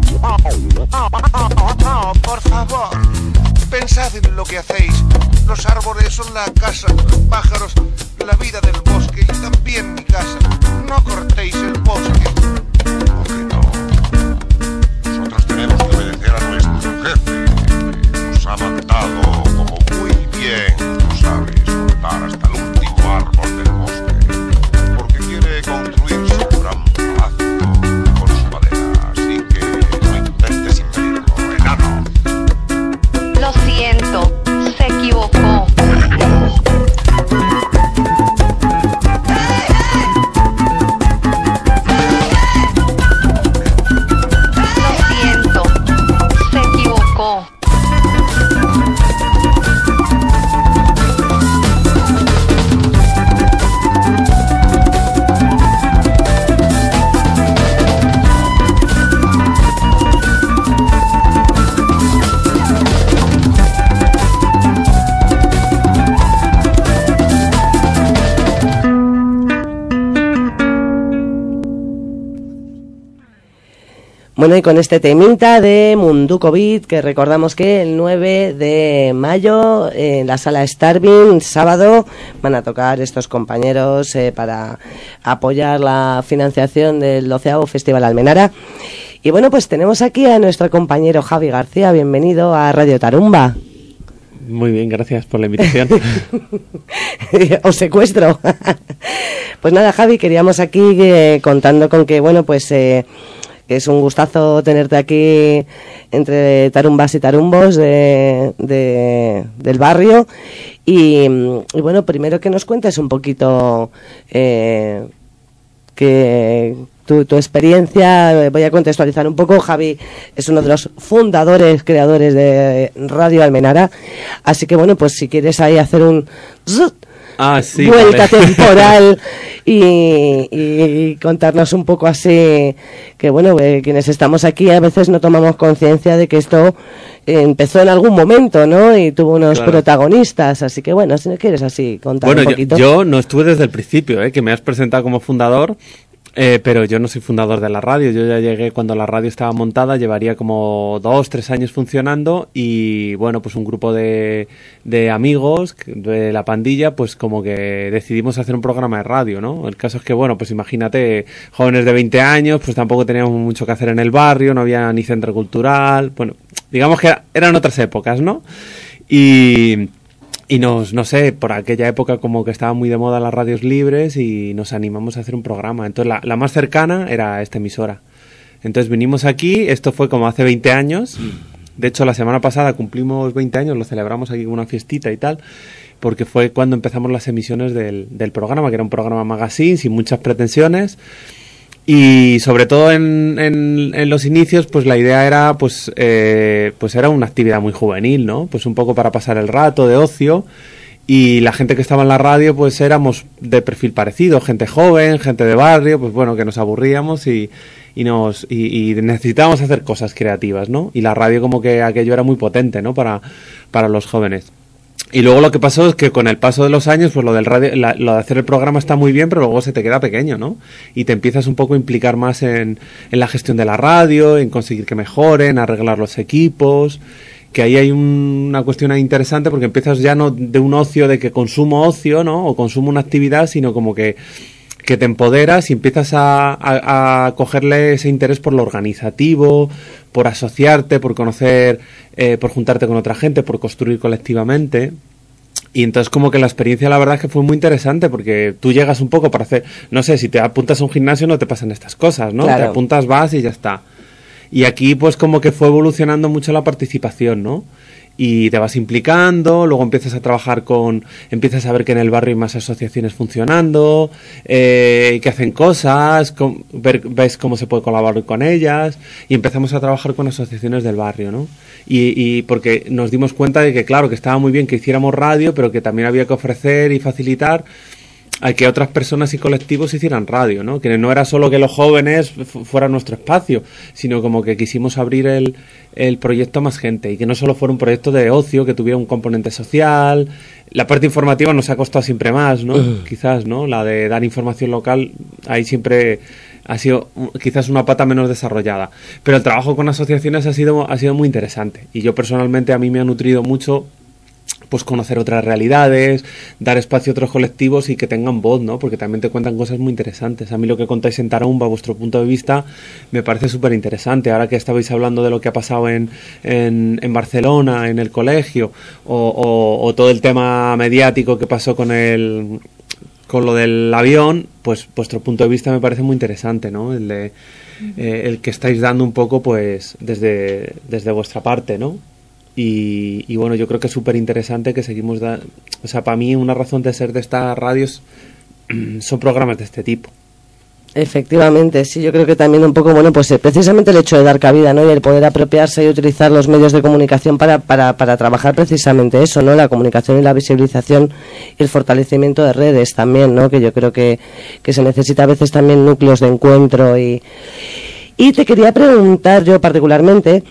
K: No, por favor. Pensad en lo que hacéis. Los árboles son la casa, los pájaros, la vida del bosque y también mi casa. No cortéis el bosque. ¿Por qué no? Nosotros tenemos que obedecer a nuestro jefe. Nos ha mandado como muy bien, tú sabes, cortar hasta el último árbol del bosque. Porque quiere construir su gran palacio con su madera. Así que no intentes impedirlo, enano.
J: Lo siento, se equivocó.
B: Bueno, y con este temita de Munduko Beat, que recordamos que el 9 de mayo en la sala Starving, sábado, van a tocar estos compañeros para apoyar la financiación del 12º Festival Almenara. Y bueno, pues tenemos aquí a nuestro compañero Javi García. Bienvenido a Radio Tarumba.
M: Muy bien, gracias por la invitación.
B: Os secuestro. Pues nada, Javi, queríamos aquí contando con que, bueno, pues es un gustazo tenerte aquí entre tarumbas y tarumbos del barrio. Y bueno, primero que nos cuentes un poquito que tu experiencia. Voy a contextualizar un poco. Javi es uno de los fundadores, creadores de Radio Almenara. Así que bueno, pues si quieres ahí hacer un
M: sí,
B: vuelta
M: vale.
B: temporal y contarnos un poco así, que bueno, quienes estamos aquí a veces no tomamos conciencia de que esto empezó en algún momento, ¿no? Y tuvo unos protagonistas, así que bueno, si no quieres así contar un poquito.
M: Yo no estuve desde el principio, que me has presentado como fundador. Pero yo no soy fundador de la radio. Yo ya llegué cuando la radio estaba montada, llevaría como 2-3 años funcionando y bueno, pues un grupo de amigos de la pandilla, pues como que decidimos hacer un programa de radio, ¿no? El caso es que bueno, pues imagínate, jóvenes de 20 años, pues tampoco teníamos mucho que hacer en el barrio, no había ni centro cultural, bueno, digamos que eran otras épocas, ¿no? Y no sé, por aquella época como que estaban muy de moda las radios libres y nos animamos a hacer un programa. Entonces la más cercana era esta emisora. Entonces vinimos aquí, esto fue como hace 20 años. De hecho, la semana pasada cumplimos 20 años, lo celebramos aquí con una fiestita y tal, porque fue cuando empezamos las emisiones del programa, que era un programa magazine sin muchas pretensiones. Y sobre todo en los inicios, pues la idea era, pues era una actividad muy juvenil, ¿no? Pues un poco para pasar el rato de ocio. Y la gente que estaba en la radio, pues éramos de perfil parecido, gente joven, gente de barrio, pues bueno, que nos aburríamos y necesitábamos hacer cosas creativas, ¿no? Y la radio como que aquello era muy potente, ¿no? Para los jóvenes. Y luego lo que pasó es que con el paso de los años, pues lo del radio, lo de hacer el programa está muy bien, pero luego se te queda pequeño, ¿no? Y te empiezas un poco a implicar más en la gestión de la radio, en conseguir que mejoren, arreglar los equipos, que ahí hay una cuestión ahí interesante porque empiezas ya no de un ocio de que consumo ocio, ¿no? O consumo una actividad, sino como que te empoderas y empiezas a cogerle ese interés por lo organizativo, por asociarte, por conocer, por juntarte con otra gente, por construir colectivamente. Y entonces como que la experiencia la verdad es que fue muy interesante porque tú llegas un poco para hacer, no sé, si te apuntas a un gimnasio no te pasan estas cosas, ¿no?
B: Claro.
M: Te apuntas, vas y ya está. Y aquí pues como que fue evolucionando mucho la participación, ¿no? Y te vas implicando, luego empiezas a trabajar empiezas a ver que en el barrio hay más asociaciones funcionando, que hacen cosas, ves cómo se puede colaborar con ellas, y empezamos a trabajar con asociaciones del barrio, ¿no? Y porque nos dimos cuenta de que, claro, que estaba muy bien que hiciéramos radio, pero que también había que ofrecer y facilitar a que otras personas y colectivos hicieran radio, ¿no? Que no era solo que los jóvenes fueran nuestro espacio, sino como que quisimos abrir el proyecto a más gente y que no solo fuera un proyecto de ocio, que tuviera un componente social. La parte informativa nos ha costado siempre más, ¿no? Quizás, ¿no? La de dar información local, ahí siempre ha sido quizás una pata menos desarrollada. Pero el trabajo con asociaciones ha sido muy interesante y yo personalmente a mí me ha nutrido mucho pues conocer otras realidades, dar espacio a otros colectivos y que tengan voz, ¿no? Porque también te cuentan cosas muy interesantes. A mí lo que contáis en Tarumba, vuestro punto de vista, me parece súper interesante. Ahora que estabais hablando de lo que ha pasado en Barcelona, en el colegio, o todo el tema mediático que pasó con lo del avión, pues vuestro punto de vista me parece muy interesante, ¿no? El que estáis dando un poco, pues, desde vuestra parte, ¿no? Y bueno, yo creo que es súper interesante que seguimos o sea, para mí una razón de ser de estas radios son programas de este tipo.
B: Efectivamente, sí, yo creo que también un poco, bueno, pues precisamente el hecho de dar cabida, ¿no? Y el poder apropiarse y utilizar los medios de comunicación para trabajar precisamente eso, ¿no? La comunicación y la visibilización y el fortalecimiento de redes también, ¿no? Que yo creo que se necesita a veces también núcleos de encuentro y te quería preguntar yo particularmente,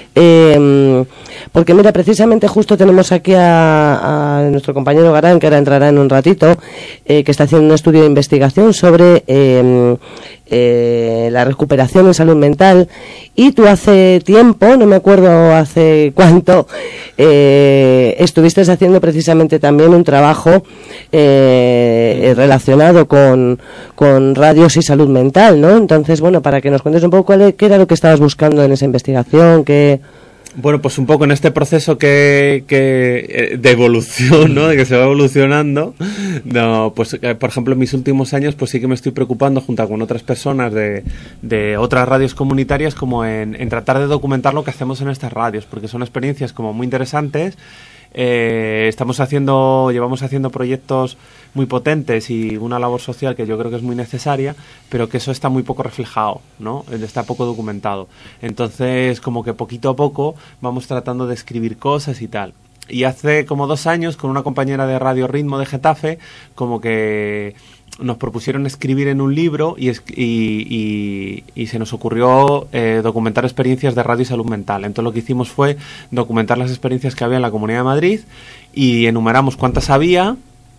B: porque mira, precisamente justo tenemos aquí a nuestro compañero Garán, que ahora entrará en un ratito, que está haciendo un estudio de investigación sobre la recuperación en salud mental, y tú hace tiempo, no me acuerdo hace cuánto, estuviste haciendo precisamente también un trabajo relacionado con radios y salud mental, ¿no? Entonces, bueno, para que nos cuentes un poco qué era lo que estabas buscando en esa investigación,
M: Bueno, pues un poco en este proceso de evolución, ¿no? De que se va evolucionando. No, pues por ejemplo en mis últimos años pues sí que me estoy preocupando junto con otras personas de otras radios comunitarias como en tratar de documentar lo que hacemos en estas radios, porque son experiencias como muy interesantes. Llevamos haciendo proyectos muy potentes y una labor social que yo creo que es muy necesaria, pero que eso está muy poco reflejado, ¿no? Está poco documentado. Entonces, como que poquito a poco vamos tratando de escribir cosas y tal. Y hace como 2 años, con una compañera de Radio Ritmo de Getafe, como que nos propusieron escribir en un libro y se nos ocurrió documentar experiencias de radio y salud mental. Entonces lo que hicimos fue documentar las experiencias que había en la Comunidad de Madrid y enumeramos cuántas había,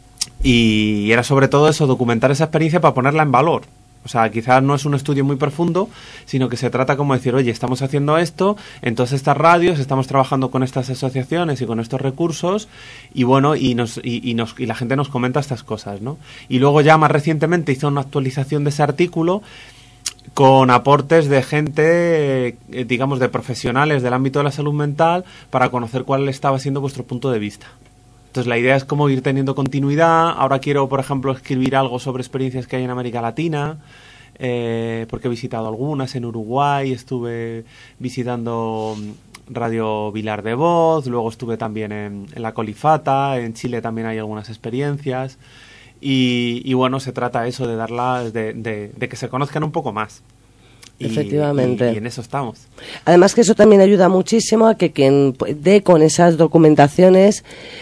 M: y era sobre todo eso, documentar esa experiencia para ponerla en valor. O sea, quizás no es un estudio muy profundo, sino que se trata como decir, oye, estamos haciendo esto, entonces estas radios, estamos trabajando con estas asociaciones y con estos recursos, y bueno, y la gente nos comenta estas cosas, ¿no? Y luego ya más recientemente hizo una actualización de ese artículo con aportes de gente, digamos, de profesionales del ámbito de la salud mental para conocer cuál estaba siendo vuestro punto de vista. Entonces la idea es como ir teniendo continuidad. Ahora quiero, por ejemplo, escribir algo sobre experiencias que hay en América Latina, porque he visitado algunas en Uruguay, estuve visitando Radio Vilar de Voz, luego estuve también en la Colifata, en Chile también hay algunas experiencias, y bueno, se trata eso de darlas, de que se conozcan un poco más.
B: Efectivamente.
M: Y en eso estamos.
B: Además que eso también ayuda muchísimo a que quien dé con esas documentaciones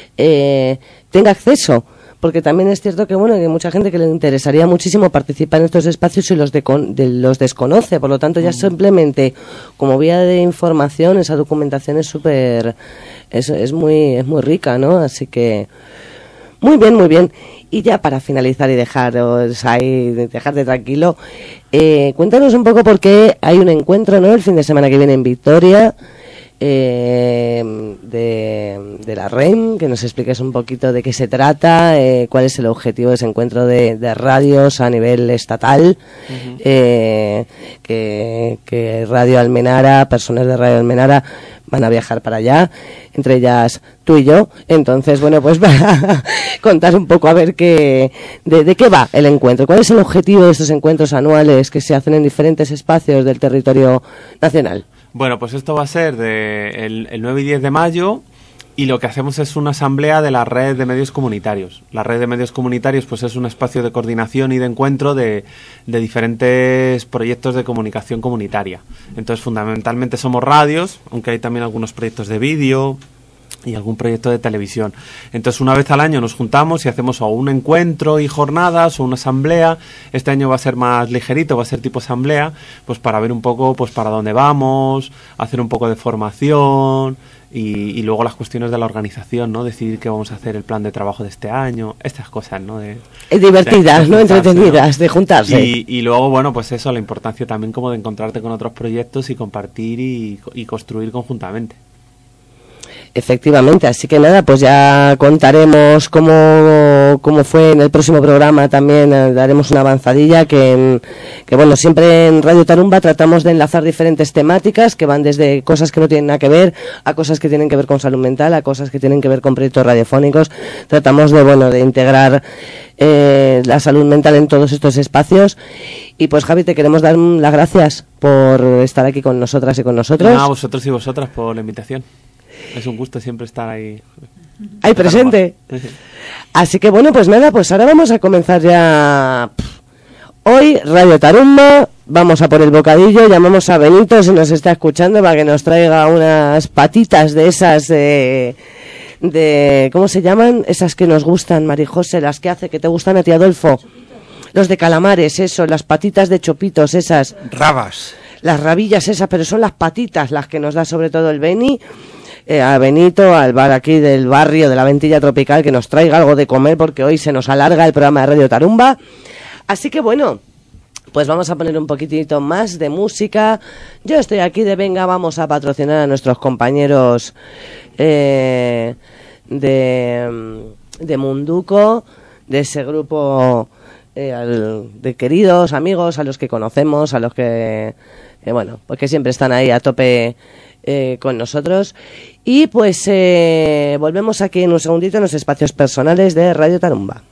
B: tenga acceso, porque también es cierto que bueno, que mucha gente que le interesaría muchísimo participar en estos espacios y los desconoce, por lo tanto ya simplemente como vía de información esa documentación es es muy rica, ¿no? Así que muy bien, muy bien. Y ya para finalizar y dejarte tranquilo, cuéntanos un poco por qué hay un encuentro, ¿no?, el fin de semana que viene en Vitoria, de la REM, que nos expliques un poquito de qué se trata, cuál es el objetivo de ese encuentro de radios a nivel estatal, que Radio Almenara, personas de Radio Almenara van a viajar para allá, entre ellas tú y yo. Entonces, bueno, pues para contar un poco a ver de qué va el encuentro, cuál es el objetivo de estos encuentros anuales que se hacen en diferentes espacios del territorio nacional.
M: Bueno, pues esto va a ser el 9 y 10 de mayo. Y lo que hacemos es una asamblea de la red de medios comunitarios. La red de medios comunitarios pues es un espacio de coordinación y de encuentro de diferentes proyectos de comunicación comunitaria. Entonces, fundamentalmente somos radios, aunque hay también algunos proyectos de vídeo y algún proyecto de televisión. Entonces, una vez al año nos juntamos y hacemos o un encuentro y jornadas o una asamblea. Este año va a ser más ligerito, va a ser tipo asamblea, pues para ver un poco pues para dónde vamos, hacer un poco de formación. Y luego las cuestiones de la organización, ¿no? Decidir qué vamos a hacer, el plan de trabajo de este año, estas cosas, ¿no?
B: Divertidas, ¿no? Entretenidas, ¿no? De juntarse.
M: Y luego, bueno, pues eso, la importancia también como de encontrarte con otros proyectos y compartir y construir conjuntamente. Efectivamente,
B: así que nada, pues ya contaremos cómo fue en el próximo programa. También daremos una avanzadilla que bueno, siempre en Radio Tarumba tratamos de enlazar diferentes temáticas que van desde cosas que no tienen nada que ver a cosas que tienen que ver con salud mental, a cosas que tienen que ver con proyectos radiofónicos. Tratamos de integrar la salud mental en todos estos espacios. Y pues Javi, te queremos dar las gracias por estar aquí con nosotras y con nosotros.
M: A vosotros y vosotras por la invitación. Es un gusto siempre estar ahí
B: presente. Así que bueno, pues nada, pues ahora vamos a comenzar ya. Hoy Radio Tarumba, vamos a por el bocadillo, llamamos a Benito si nos está escuchando para que nos traiga unas patitas de esas de ¿cómo se llaman? Esas que nos gustan, Marijose, las que hace que te gustan a ti, Adolfo. Los de calamares, eso, las patitas de chopitos esas.
F: Rabas.
B: Las rabillas esas, pero son las patitas las que nos da sobre todo el Beni. A Benito, al bar aquí del barrio de la Ventilla Tropical, que nos traiga algo de comer porque hoy se nos alarga el programa de Radio Tarumba. Así que bueno, pues vamos a poner un poquitito más de música. Yo estoy aquí venga, vamos a patrocinar a nuestros compañeros de Munduco, de ese grupo de queridos amigos a los que conocemos, a los que bueno, pues que siempre están ahí a tope con nosotros. Y pues volvemos aquí en un segundito en los espacios personales de Radio Tarumba.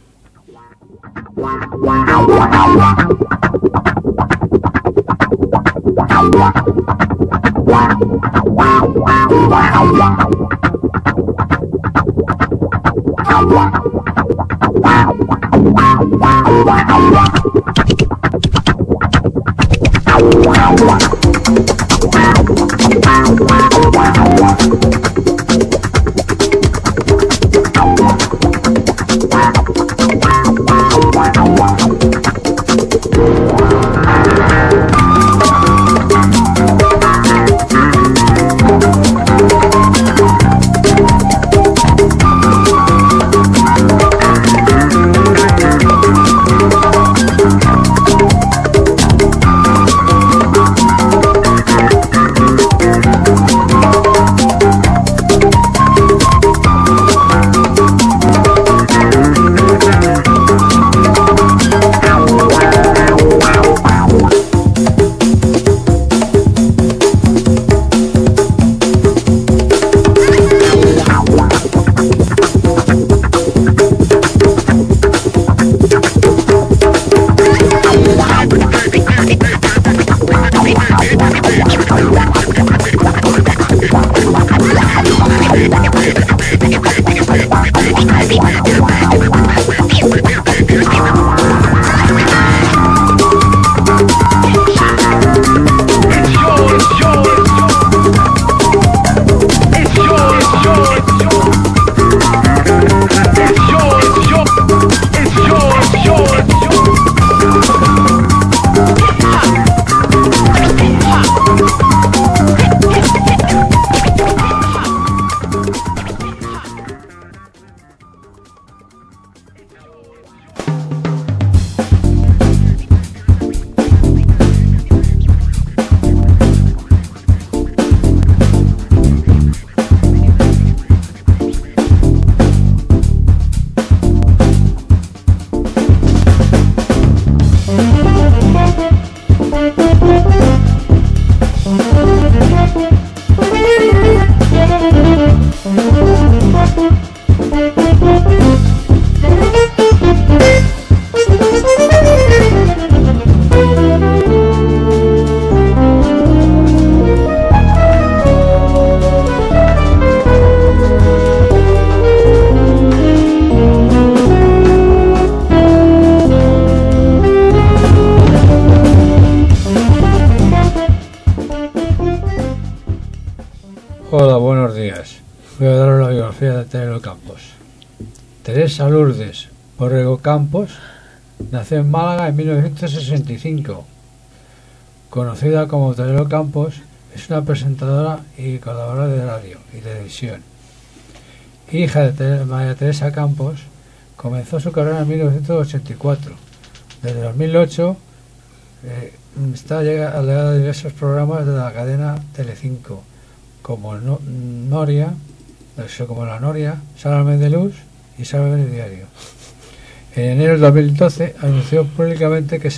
D: Terelu Campos. Teresa Lourdes Borrego Campos nació en Málaga en 1965. Conocida como Terelu Campos, es una presentadora y colaboradora de radio y televisión. Hija de María Teresa Campos, comenzó su carrera en 1984. Desde 2008 está llegada a diversos programas de la cadena Telecinco, como Noria, como La Noria, Sálvame de Luz y Sálvame de Diario. En enero de 2012 anunció públicamente que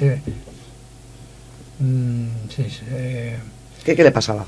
B: ¿Qué le pasaba?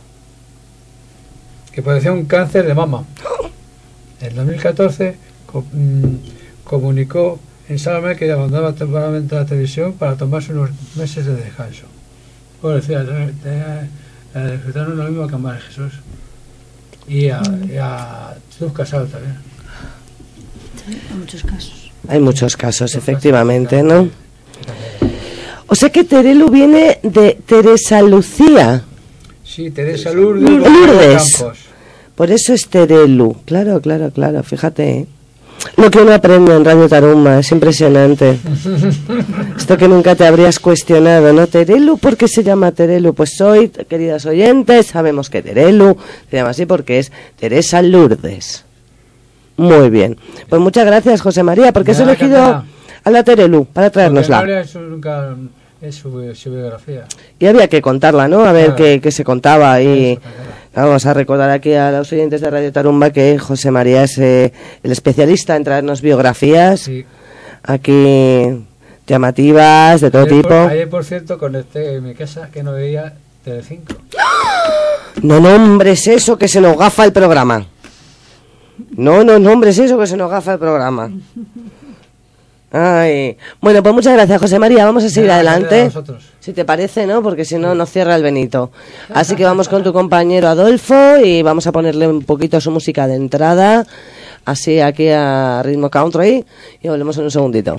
D: Que padecía un cáncer de mama. En 2014 comunicó en Sálvame que abandonaba temporalmente la televisión para tomarse unos meses de descanso. Pues decía, disfrutaron lo mismo que a María Jesús y a Luz Casal también.
C: Sí, hay muchos casos.
B: Hay muchos casos, efectivamente, ¿no? O sea que Terelu viene de Teresa Lucía.
D: Sí, Teresa Lourdes.
B: Campos. Por eso es Terelu. Claro, fíjate, ¿eh? Lo que uno aprende en Radio Tarumba es impresionante. Esto que nunca te habrías cuestionado, ¿no? Terelu, ¿por qué se llama Terelu? Pues hoy, queridas oyentes, sabemos que Terelu se llama así porque es Teresa Lourdes. Muy bien. Pues muchas gracias, José María, porque has elegido a la Terelu para traérnosla.
D: Es su biografía.
B: Y había que contarla, ¿no? A ver qué se contaba. Y vamos a recordar aquí a los oyentes de Radio Tarumba que José María es el especialista en traernos biografías aquí llamativas, de todo tipo.
D: Ayer, por cierto, conecté en mi casa que no veía Telecinco.
B: No nombres eso, que se nos gafa el programa. No nombres eso, que se nos gafa el programa. Ay. Bueno, pues muchas gracias, José María. Vamos a seguir adelante. Si te parece, ¿no? Porque si no, nos cierra el Benito. Así que vamos con tu compañero Adolfo y vamos a ponerle un poquito su música de entrada, así aquí a ritmo country, y volvemos en un segundito.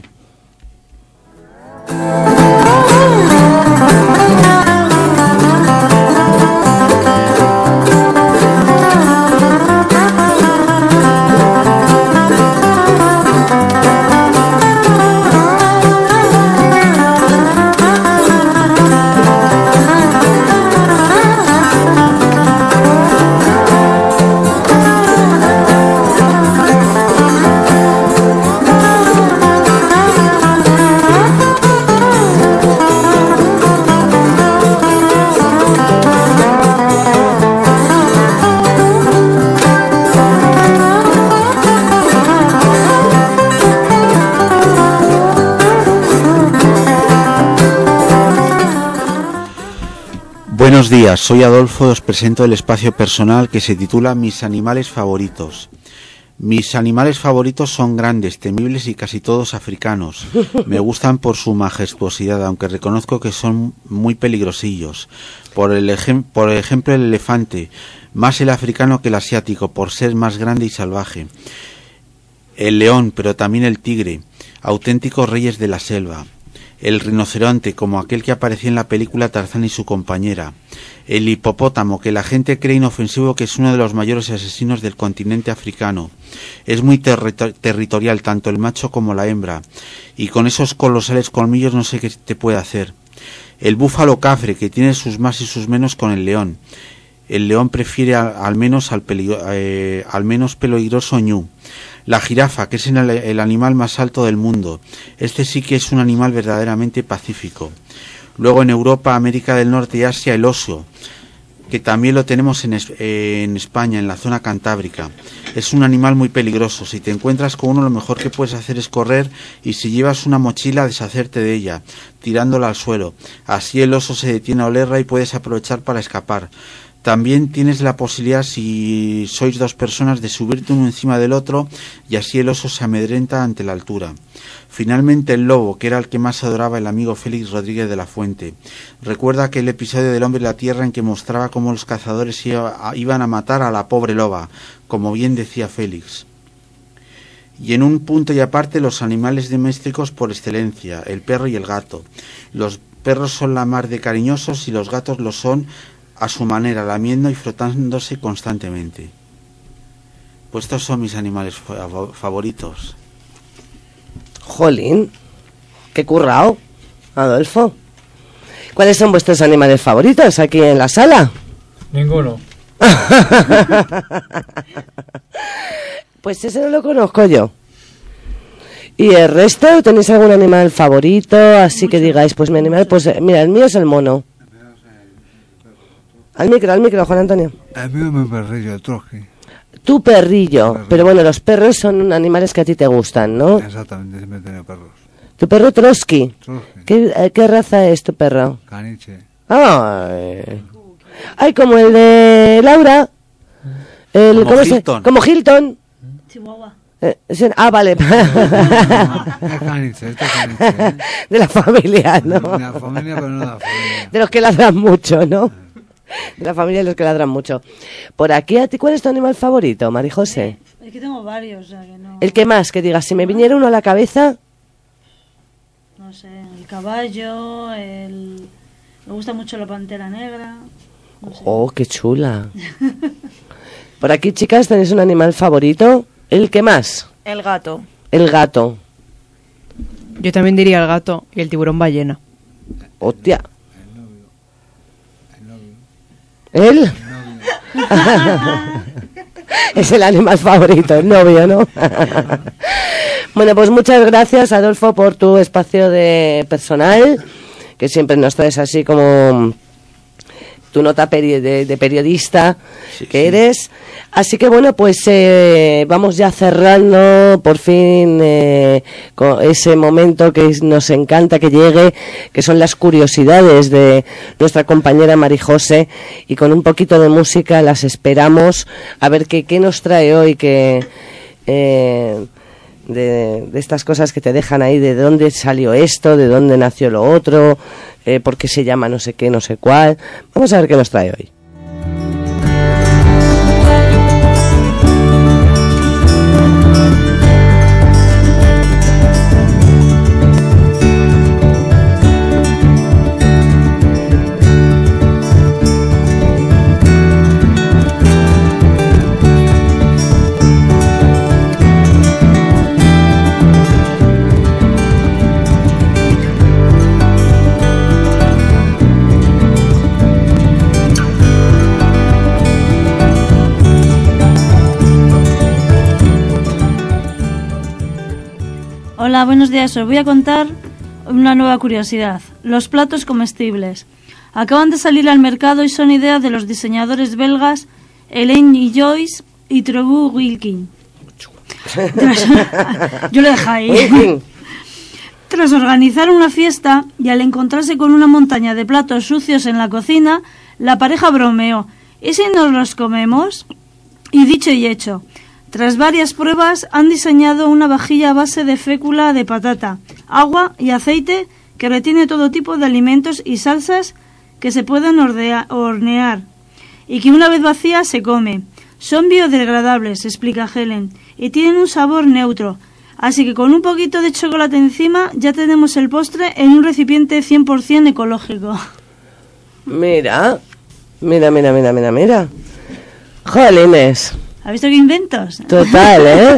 F: Buenos días, soy Adolfo y os presento el espacio personal que se titula Mis animales favoritos. Mis animales favoritos son grandes, temibles y casi todos africanos. Me gustan por su majestuosidad, aunque reconozco que son muy peligrosillos. Por ejemplo, el elefante, más el africano que el asiático, por ser más grande y salvaje. El león, pero también el tigre, auténticos reyes de la selva. El rinoceronte, como aquel que aparecía en la película Tarzán y su compañera. El hipopótamo, que la gente cree inofensivo, que es uno de los mayores asesinos del continente africano. Es muy territorial, tanto el macho como la hembra, y con esos colosales colmillos no sé qué te puede hacer. El búfalo cafre, que tiene sus más y sus menos con el león. El león prefiere al menos peligroso ñu. La jirafa, que es el animal más alto del mundo. Este sí que es un animal verdaderamente pacífico. Luego en Europa, América del Norte y Asia, el oso, que también lo tenemos en España, en la zona cantábrica. Es un animal muy peligroso. Si te encuentras con uno, lo mejor que puedes hacer es correr, y si llevas una mochila, deshacerte de ella, tirándola al suelo. Así el oso se detiene a olerla y puedes aprovechar para escapar. También tienes la posibilidad, si sois dos personas, de subirte uno encima del otro, y así el oso se amedrenta ante la altura. Finalmente el lobo, que era el que más adoraba el amigo Félix Rodríguez de la Fuente. Recuerda aquel episodio del Hombre de la Tierra en que mostraba cómo los cazadores iban a matar a la pobre loba, como bien decía Félix. Y en un punto y aparte, los animales domésticos por excelencia, el perro y el gato. Los perros son la mar de cariñosos y los gatos lo son a su manera, lamiendo y frotándose constantemente. Pues estos son mis animales favoritos.
B: Jolín, qué currao, Adolfo. ¿Cuáles son vuestros animales favoritos aquí en la sala?
D: Ninguno.
B: Pues ese no lo conozco yo. ¿Y el resto? ¿Tenéis algún animal favorito? Así que digáis, pues mi animal, pues mira, el mío es el mono. Al micro, Juan Antonio.
G: El mío es mi perrillo, el Trotsky.
B: Tu perrillo. Pero bueno, los perros son animales que a ti te gustan, ¿no?
G: Exactamente, siempre he tenido perros.
B: ¿Tu perro Trotsky? ¿Qué raza es tu perro?
G: Caniche.
B: Ay, como el de Laura.
F: Como Hilton.
B: Como Hilton.
C: Chihuahua.
B: Vale.
G: Este caniche.
B: De la familia, ¿no?
G: De la familia, pero no de la familia.
B: De los que ladran mucho, ¿no? De la familia de los que ladran mucho. Por aquí, ¿a ti cuál es tu animal favorito, Marijose?
C: Es que tengo varios, o sea que no...
B: El que más, que digas, si me viniera uno a la cabeza...
C: No sé, el caballo, me gusta mucho la pantera negra... No sé.
B: Oh, qué chula. Por aquí, chicas, ¿tenéis un animal favorito? ¿El que más?
E: El gato.
B: El gato.
N: Yo también diría el gato y el tiburón ballena.
B: Hostia. ¿Él? Es el animal favorito, el novio, ¿no? Bueno, pues muchas gracias, Adolfo, por tu espacio de personal, que siempre nos traes así como tu nota de periodista que eres. Así que bueno, pues vamos ya cerrando por fin con ese momento que nos encanta que llegue, que son las curiosidades de nuestra compañera Marijose, y con un poquito de música las esperamos a ver qué nos trae hoy, que de estas cosas que te dejan ahí, de dónde salió esto, de dónde nació lo otro, por qué se llama no sé qué, no sé cuál. Vamos a ver qué nos trae hoy.
C: Hola, buenos días. Os voy a contar una nueva curiosidad. Los platos comestibles. Acaban de salir al mercado y son idea de los diseñadores belgas Hélène Joyce y Trevor Wilkin. Yo lo dejo ahí. Tras organizar una fiesta y al encontrarse con una montaña de platos sucios en la cocina, la pareja bromeó: ¿y si nos los comemos? Y dicho y hecho. Tras varias pruebas han diseñado una vajilla a base de fécula de patata, agua y aceite que retiene todo tipo de alimentos y salsas que se pueden hornear y que una vez vacía se come. Son biodegradables, explica Helen, y tienen un sabor neutro, así que con un poquito de chocolate encima ya tenemos el postre en un recipiente 100% ecológico.
B: Mira. Jolines.
C: ¿Has visto qué inventos?
B: Total, ¿eh?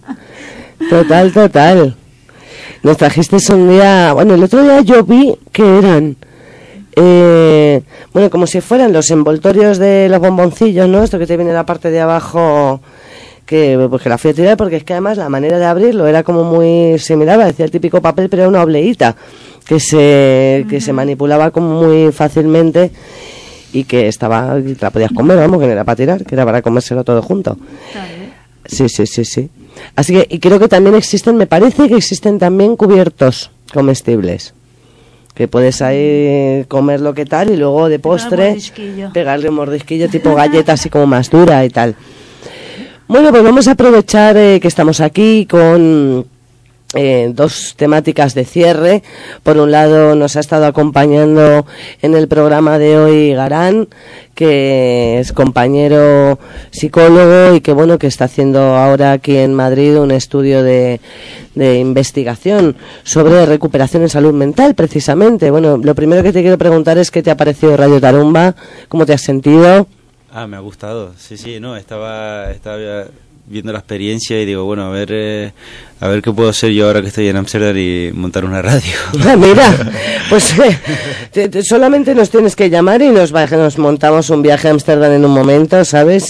B: Total. Nos trajiste un día... Bueno, el otro día yo vi que eran... bueno, como si fueran los envoltorios de los bomboncillos, ¿no? Esto que te viene en la parte de abajo... Que la fui a tirar porque es que además la manera de abrirlo era como muy similar, parecía el típico papel, pero era una obleíta que se manipulaba como muy fácilmente... Y que te la podías comer, vamos, que no era para tirar, que era para comérselo todo junto. Sí. Así que, y creo que también me parece que existen también cubiertos comestibles. Que puedes ahí comer lo que tal y luego de postre pegarle un mordisquillo tipo galleta así como más dura y tal. Bueno, pues vamos a aprovechar que estamos aquí con... dos temáticas de cierre. Por un lado nos ha estado acompañando en el programa de hoy Garán, que es compañero psicólogo y que bueno, que está haciendo ahora aquí en Madrid un estudio de investigación sobre recuperación en salud mental, precisamente. Bueno, lo primero que te quiero preguntar es qué te ha parecido Radio Tarumba, cómo te has sentido.
H: Me ha gustado, sí, no, estaba viendo la experiencia y digo, bueno, a ver qué puedo hacer yo ahora que estoy en Ámsterdam y montar una radio.
B: Mira, pues solamente nos tienes que llamar y nos montamos un viaje a Ámsterdam en un momento, ¿sabes?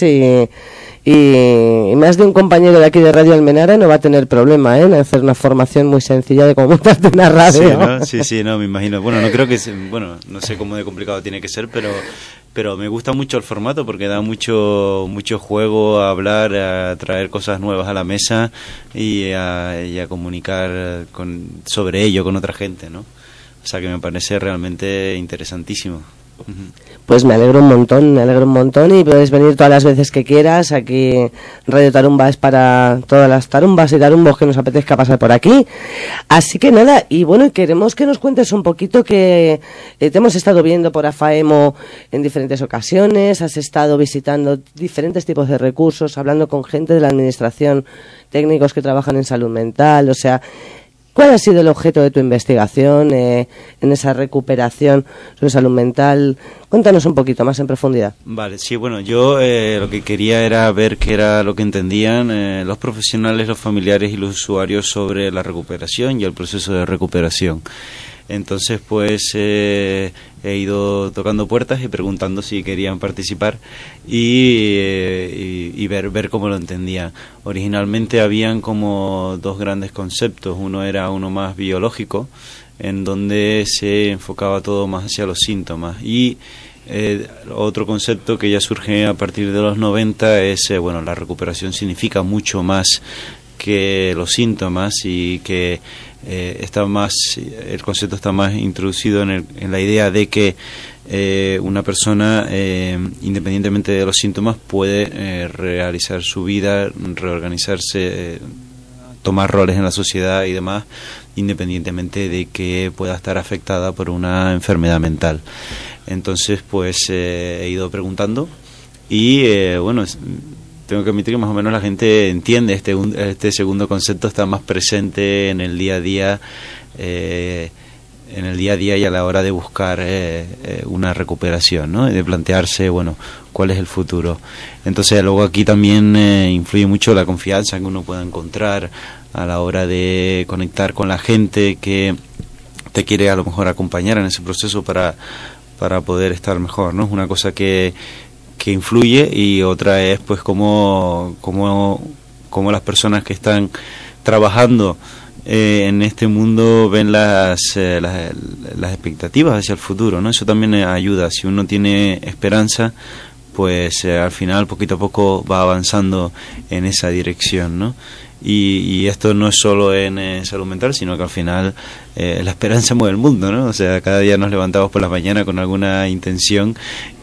B: Y más de un compañero de aquí de Radio Almenara no va a tener problema en hacer una formación muy sencilla de cómo montarte una radio.
H: Sí, ¿no? Me imagino. Bueno, no creo que no sé cómo de complicado tiene que ser, pero me gusta mucho el formato porque da mucho juego a hablar, a traer cosas nuevas a la mesa y a comunicar sobre ello con otra gente, ¿no? O sea que me parece realmente interesantísimo.
B: Pues me alegro un montón y puedes venir todas las veces que quieras. Aquí Radio Tarumba es para todas las tarumbas y tarumbos que nos apetezca pasar por aquí. Así que nada, y bueno, queremos que nos cuentes un poquito que te hemos estado viendo por AFAEMO en diferentes ocasiones, has estado visitando diferentes tipos de recursos, hablando con gente de la administración, técnicos que trabajan en salud mental, o sea, ¿cuál ha sido el objeto de tu investigación en esa recuperación sobre salud mental? Cuéntanos un poquito más en profundidad.
H: Vale, sí, bueno, yo lo que quería era ver qué era lo que entendían los profesionales, los familiares y los usuarios sobre la recuperación y el proceso de recuperación. Entonces, pues he ido tocando puertas y preguntando si querían participar y ver cómo lo entendían. Originalmente habían como dos grandes conceptos. Uno era uno más biológico, en donde se enfocaba todo más hacia los síntomas, y otro concepto que ya surge a partir de los 90 es, la recuperación significa mucho más que los síntomas y que el concepto está más introducido en la idea de que una persona, independientemente de los síntomas, puede realizar su vida, reorganizarse, tomar roles en la sociedad y demás, independientemente de que pueda estar afectada por una enfermedad mental. Entonces, pues he ido preguntando y tengo que admitir que más o menos la gente entiende este segundo concepto, está más presente en el día a día, y a la hora de buscar una recuperación, ¿no? Y de plantearse, cuál es el futuro. Entonces, luego aquí también influye mucho la confianza que uno pueda encontrar a la hora de conectar con la gente que te quiere a lo mejor acompañar en ese proceso para poder estar mejor, ¿no? Es una cosa que influye, y otra es pues cómo las personas que están trabajando en este mundo ven las expectativas hacia el futuro, ¿no? Eso también ayuda. Si uno tiene esperanza, pues al final poquito a poco va avanzando en esa dirección, ¿no? Y esto no es solo en salud mental, sino que al final la esperanza mueve el mundo, ¿no? O sea, cada día nos levantamos por la mañana con alguna intención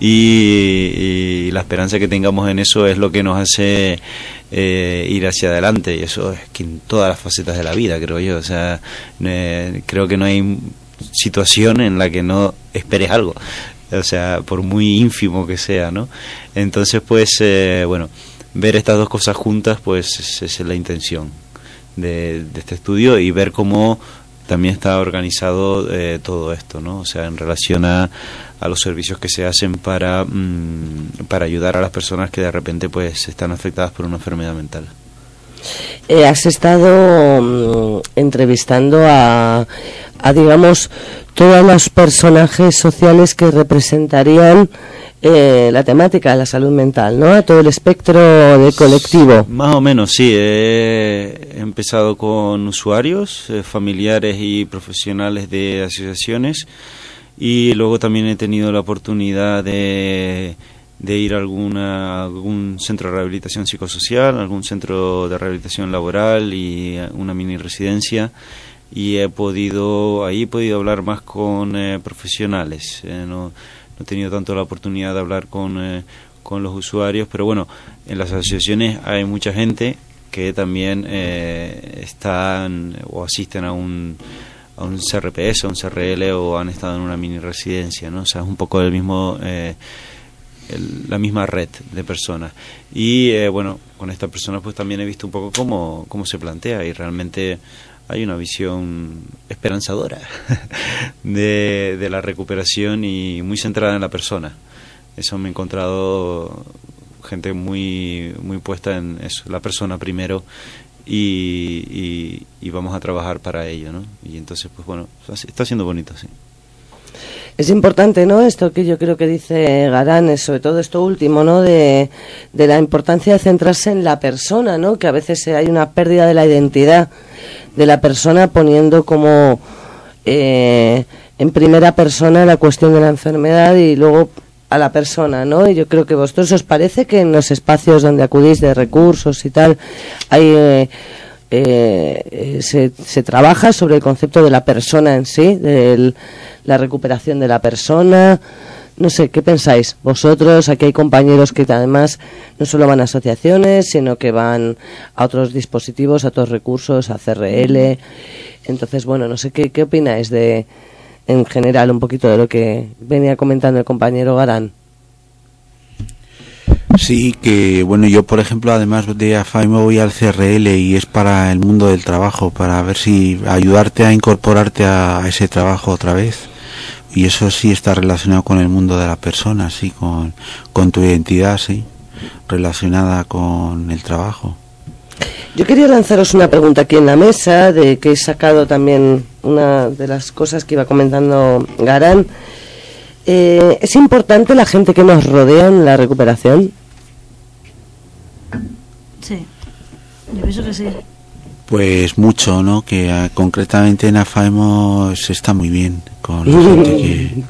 H: y la esperanza que tengamos en eso es lo que nos hace ir hacia adelante, y eso es que en todas las facetas de la vida, creo yo. O sea, creo que no hay situación en la que no esperes algo, o sea, por muy ínfimo que sea, ¿no? Entonces, pues, ver estas dos cosas juntas, pues esa es la intención de este estudio, y ver cómo también está organizado todo esto, ¿no? O sea, en relación a los servicios que se hacen para ayudar a las personas que de repente pues están afectadas por una enfermedad mental.
B: Has estado entrevistando a digamos, todos los personajes sociales que representarían la temática de la salud mental, ¿no? A todo el espectro de colectivo.
H: Más o menos, sí. He empezado con usuarios, familiares y profesionales de asociaciones, y luego también he tenido la oportunidad de ir a algún centro de rehabilitación psicosocial, algún centro de rehabilitación laboral y una mini residencia, y he podido hablar más con profesionales. No he tenido tanto la oportunidad de hablar con los usuarios, pero bueno, en las asociaciones hay mucha gente que también están o asisten a un CRPS, a un CRL, o han estado en una mini residencia, ¿no? O sea, es un poco del mismo la misma red de personas, y con estas personas pues también he visto un poco cómo se plantea, y realmente hay una visión esperanzadora de la recuperación y muy centrada en la persona. Eso me he encontrado gente muy puesta en eso, la persona primero, y vamos a trabajar para ello, ¿no? Y entonces, pues bueno, está siendo bonito, sí.
B: Es importante, ¿no? Esto que yo creo que dice Garán, sobre todo esto último, ¿no? De la importancia de centrarse en la persona, ¿no? Que a veces hay una pérdida de la identidad de la persona, poniendo como en primera persona la cuestión de la enfermedad y luego a la persona, ¿no? Y yo creo que vosotros os parece que en los espacios donde acudís de recursos y tal hay se trabaja sobre el concepto de la persona en sí, de la recuperación de la persona. No sé, ¿qué pensáis vosotros? Aquí hay compañeros que además no solo van a asociaciones, sino que van a otros dispositivos, a otros recursos, a CRL. Entonces, bueno, no sé, ¿qué opináis de, en general, un poquito de lo que venía comentando el compañero Garán?
F: Sí, que bueno, yo por ejemplo, además de AFAE me voy al CRL y es para el mundo del trabajo, para ver si ayudarte a incorporarte a ese trabajo otra vez. Y eso sí está relacionado con el mundo de la persona, sí, con tu identidad, sí, relacionada con el trabajo.
B: Yo quería lanzaros una pregunta aquí en la mesa, de que he sacado también una de las cosas que iba comentando Garán. ¿Es importante la gente que nos rodea en la recuperación?
C: Sí, yo pienso que sí.
F: Pues mucho, ¿no? Que concretamente en AFAE se está muy bien con la gente que...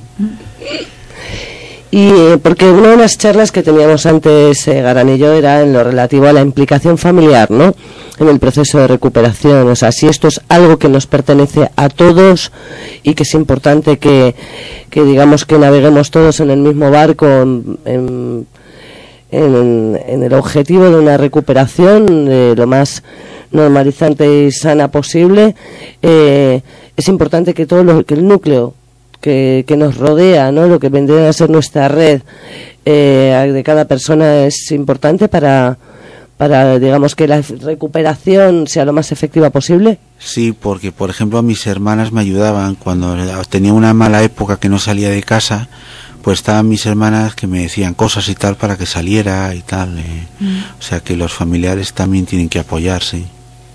B: Y porque una de las charlas que teníamos antes, Garán y yo, era en lo relativo a la implicación familiar, ¿no? En el proceso de recuperación. O sea, si esto es algo que nos pertenece a todos y que es importante que digamos que naveguemos todos en el mismo barco, en el objetivo de una recuperación lo más normalizante y sana posible, es importante que que el núcleo que nos rodea, ¿no? Lo que vendría a ser nuestra red de cada persona es importante para digamos que la recuperación sea lo más efectiva posible.
F: Sí, porque por ejemplo mis hermanas me ayudaban cuando tenía una mala época que no salía de casa, pues estaban mis hermanas que me decían cosas y tal para que saliera y tal. O sea que los familiares también tienen que apoyarse.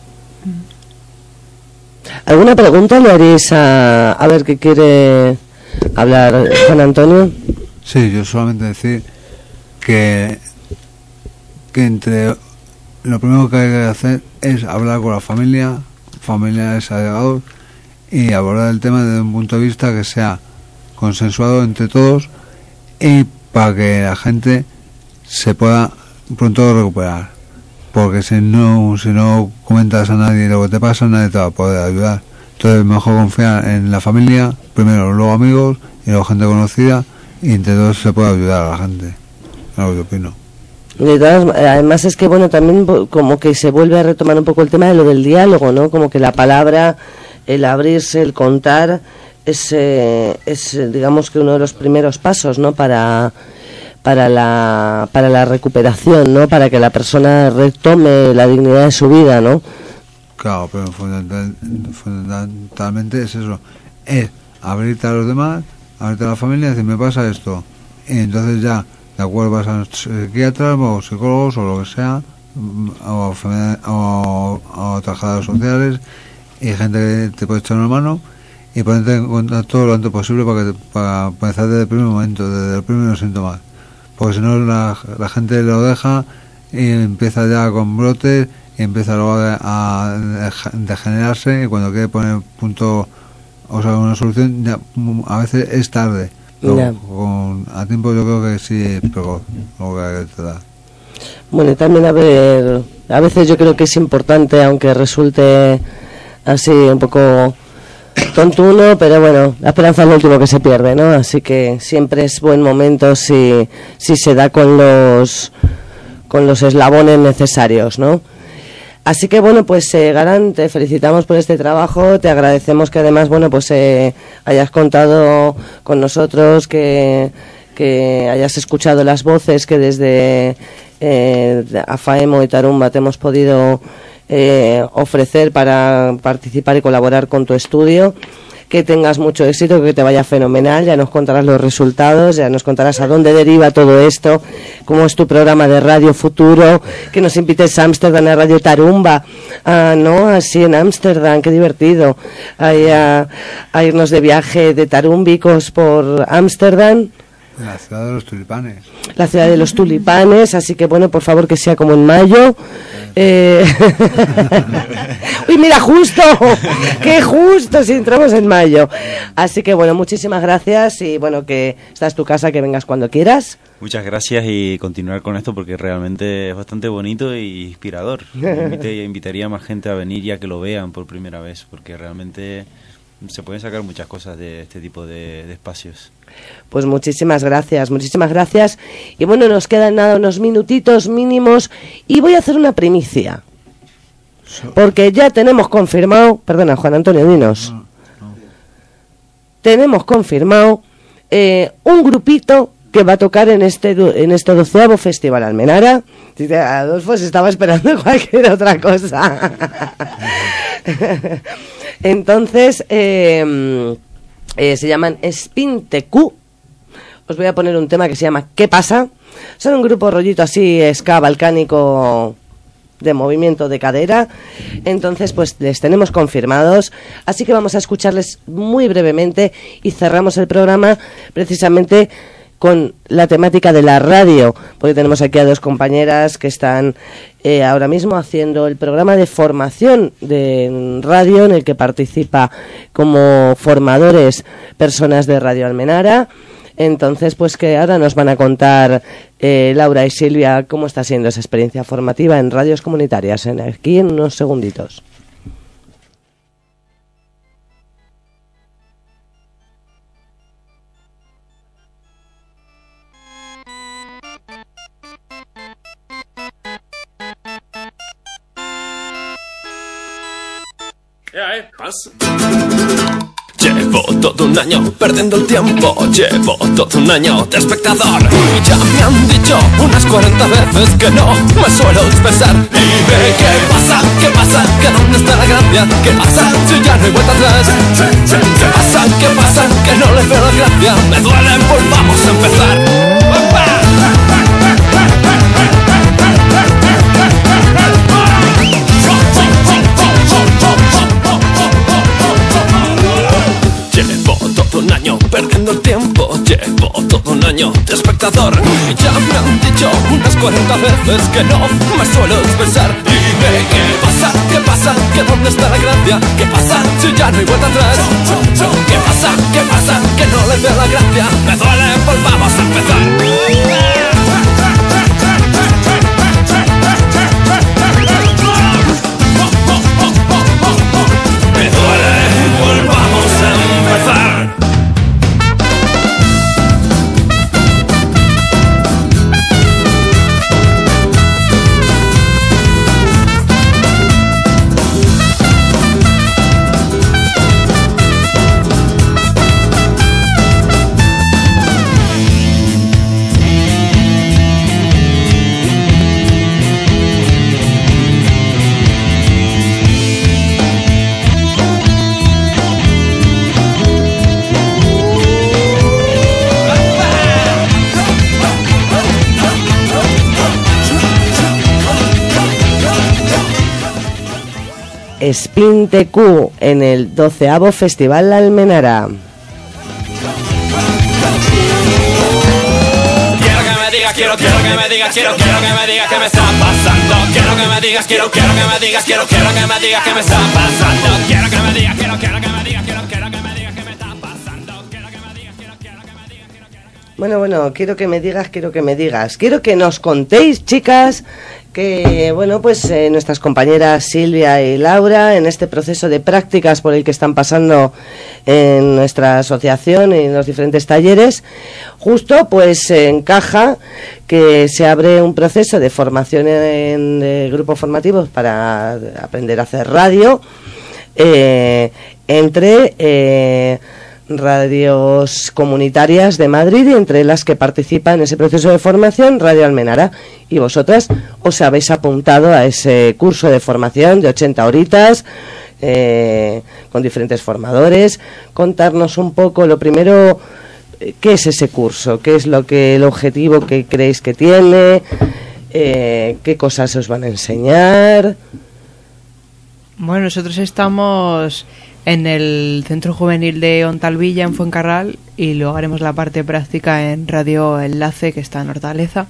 B: ¿Alguna pregunta le haréis a ver qué quiere hablar Juan Antonio?
G: Sí, yo solamente decir que entre lo primero que hay que hacer es hablar con la familia, familiares allegados, y abordar el tema desde un punto de vista que sea consensuado entre todos y para que la gente se pueda pronto recuperar. Porque si no comentas a nadie lo que te pasa, nadie te va a poder ayudar. Entonces mejor confiar en la familia, primero, luego amigos y luego gente conocida, y entre todos se puede ayudar a la gente. Es lo que opino.
B: Además es que bueno, también como que se vuelve a retomar un poco el tema de lo del diálogo, ¿no? Como que la palabra, el abrirse, el contar es digamos que uno de los primeros pasos, ¿no? Para la recuperación, ¿no? Para que la persona retome la dignidad de su vida, ¿no?
G: Claro, pero fundamentalmente es eso, es abrirte a los demás, abrirte a la familia y decir, me pasa esto, y entonces ya de acuerdo vas a psiquiatras o psicólogos o lo que sea, o trabajadores sociales y gente que te puede echar una mano y ponerte en contacto lo antes posible para empezar desde el primer momento, desde los primeros síntomas, porque si no la gente lo deja y empieza ya con brotes y empieza luego a degenerarse, y cuando quiere poner punto, o sea, una solución, ya a veces es tarde. Pero a tiempo yo creo que sí es precoz lo que te da.
B: Bueno, y también a veces yo creo que es importante, aunque resulte así un poco tontuno, pero bueno, la esperanza es lo último que se pierde, ¿no? Así que siempre es buen momento si se da con los eslabones necesarios, ¿no? Así que bueno, pues Garán, te felicitamos por este trabajo, te agradecemos que además, bueno, pues hayas contado con nosotros, que hayas escuchado las voces que desde AFAEMO y Tarumba te hemos podido ofrecer para participar y colaborar con tu estudio. que tengas mucho éxito, que te vaya fenomenal, ya nos contarás los resultados, ya nos contarás a dónde deriva todo esto, cómo es tu programa de radio futuro, que nos invites a Ámsterdam, a Radio Tarumba, ¿no? Así en Ámsterdam, qué divertido, a irnos de viaje de tarumbicos por Ámsterdam.
G: La ciudad de los tulipanes.
B: La ciudad de los tulipanes, así que bueno, por favor que sea como en mayo. Uy, mira, justo, qué justo si entramos en mayo. Así que bueno, muchísimas gracias y bueno, que esta es tu casa, que vengas cuando quieras.
H: Muchas gracias y continuar con esto porque realmente es bastante bonito e inspirador. Invitaría a más gente a venir y a que lo vean por primera vez, porque realmente se pueden sacar muchas cosas de este tipo de espacios.
B: Pues muchísimas gracias. Y bueno, nos quedan nada, unos minutitos mínimos y voy a hacer una primicia. Porque ya tenemos confirmado, perdona, Juan Antonio, dinos. Tenemos confirmado un grupito que va a tocar en este 12º Festival Almenara. Adolfo se estaba esperando cualquier otra cosa. Entonces, se llaman Spintecu. Os voy a poner un tema que se llama ¿Qué pasa? Son un grupo rollito así, ska balcánico de movimiento de cadera. Entonces, pues les tenemos confirmados. Así que vamos a escucharles muy brevemente y cerramos el programa precisamente con la temática de la radio, porque tenemos aquí a dos compañeras que están ahora mismo haciendo el programa de formación de radio en el que participa como formadores personas de Radio Almenara. Entonces, pues que ahora nos van a contar Laura y Silvia cómo está siendo esa experiencia formativa en radios comunitarias, aquí en unos segunditos.
I: Pasa. Llevo todo un año perdiendo el tiempo, llevo todo un año de espectador y ya me han dicho unas 40 veces que no me suelo expresar. Dime qué pasa, que dónde está la gracia, qué pasa si ya no hay vuelta atrás. Qué pasa, que no le veo la gracia, me duele, pues vamos a empezar. Llevo todo un año perdiendo el tiempo, llevo todo un año de espectador y ya me han dicho unas 40 veces que no me suelo expresar. Dime qué pasa, que dónde está la gracia, qué pasa si ya no hay vuelta atrás. Qué pasa, que no le veo la gracia, me duele, pues vamos a empezar.
B: Spintecu en el 12º Festival Almenara.
I: Quiero que me digas qué me está pasando. Quiero que me digas que me está pasando. Quiero que me digas qué me está pasando.
B: Bueno, quiero que me digas. Quiero que nos contéis, chicas, que bueno, pues nuestras compañeras Silvia y Laura en este proceso de prácticas por el que están pasando en nuestra asociación y en los diferentes talleres, justo pues encaja que se abre un proceso de formación en grupos formativos para aprender a hacer radio entre radios comunitarias de Madrid, y entre las que participa en ese proceso de formación Radio Almenara, y vosotras os habéis apuntado a ese curso de formación de 80 horitas con diferentes formadores. Contarnos un poco, lo primero, ¿qué es ese curso? ¿Qué es el objetivo que creéis que tiene? ¿Qué cosas os van a enseñar?
N: Bueno, nosotros estamos en el Centro Juvenil de Ontalvilla, en Fuencarral, y luego haremos la parte práctica en Radio Enlace, que está en Hortaleza.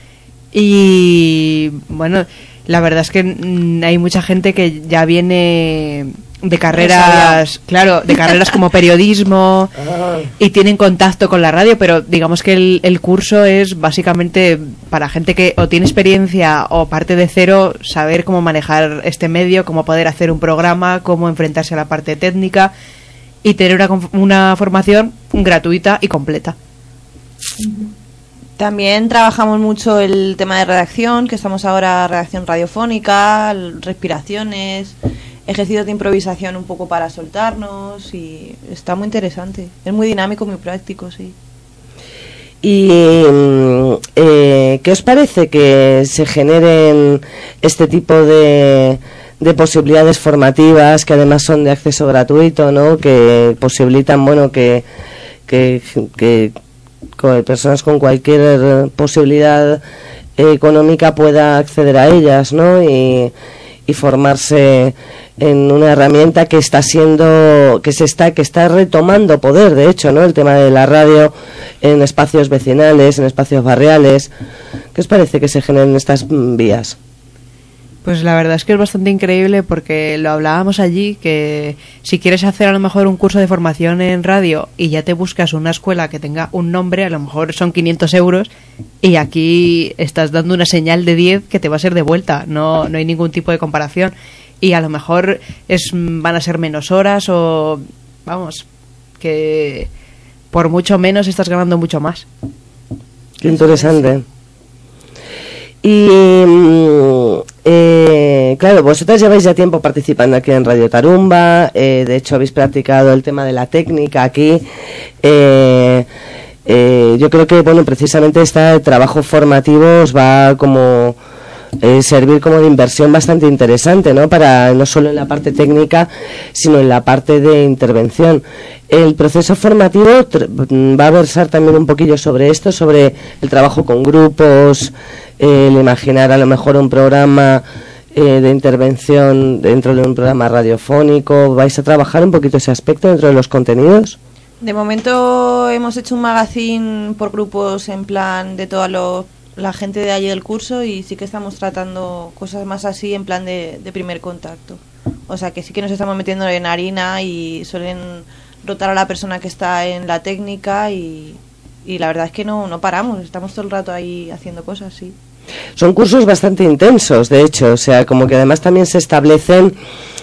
N: Y bueno, la verdad es que hay mucha gente que ya viene de carreras, claro, de carreras como periodismo y tienen contacto con la radio, pero digamos que el curso es básicamente para gente que o tiene experiencia o parte de cero, saber cómo manejar este medio, cómo poder hacer un programa, cómo enfrentarse a la parte técnica y tener una formación gratuita y completa.
E: También trabajamos mucho el tema de redacción, que estamos ahora redacción radiofónica, respiraciones, ejercicios de improvisación un poco para soltarnos, y está muy interesante. Es muy dinámico, muy práctico, sí.
B: ¿Y qué os parece que se generen este tipo de posibilidades formativas, que además son de acceso gratuito, ¿no? Que posibilitan, bueno, que personas con cualquier posibilidad económica pueda acceder a ellas, ¿no? Y formarse en una herramienta que está retomando poder, de hecho, ¿no? El tema de la radio en espacios vecinales, en espacios barriales. ¿Qué os parece que se generen estas vías?
N: Pues la verdad es que es bastante increíble, porque lo hablábamos allí, que si quieres hacer a lo mejor un curso de formación en radio y ya te buscas una escuela que tenga un nombre, a lo mejor son 500 euros, y aquí estás dando una señal de 10 que te va a ser de vuelta, no hay ningún tipo de comparación, y a lo mejor van a ser menos horas, o vamos, que por mucho menos estás ganando mucho más.
B: Qué interesante. Y claro, vosotras lleváis ya tiempo participando aquí en Radio Tarumba, de hecho habéis practicado el tema de la técnica aquí. Yo creo que, bueno, precisamente este trabajo formativo os va como servir como de inversión bastante interesante, ¿no? Para no solo en la parte técnica, sino en la parte de intervención. El proceso formativo va a versar también un poquillo sobre esto, sobre el trabajo con grupos, el imaginar a lo mejor un programa de intervención dentro de un programa radiofónico. ¿Vais a trabajar un poquito ese aspecto dentro de los contenidos?
E: De momento hemos hecho un magazine por grupos, en plan de toda la gente de allí del curso, y sí que estamos tratando cosas más así en plan de primer contacto. O sea que sí que nos estamos metiendo en harina y suelen rotar a la persona que está en la técnica, y la verdad es que no paramos, estamos todo el rato ahí haciendo cosas, sí.
B: Son cursos bastante intensos, de hecho, o sea, como que además también se establecen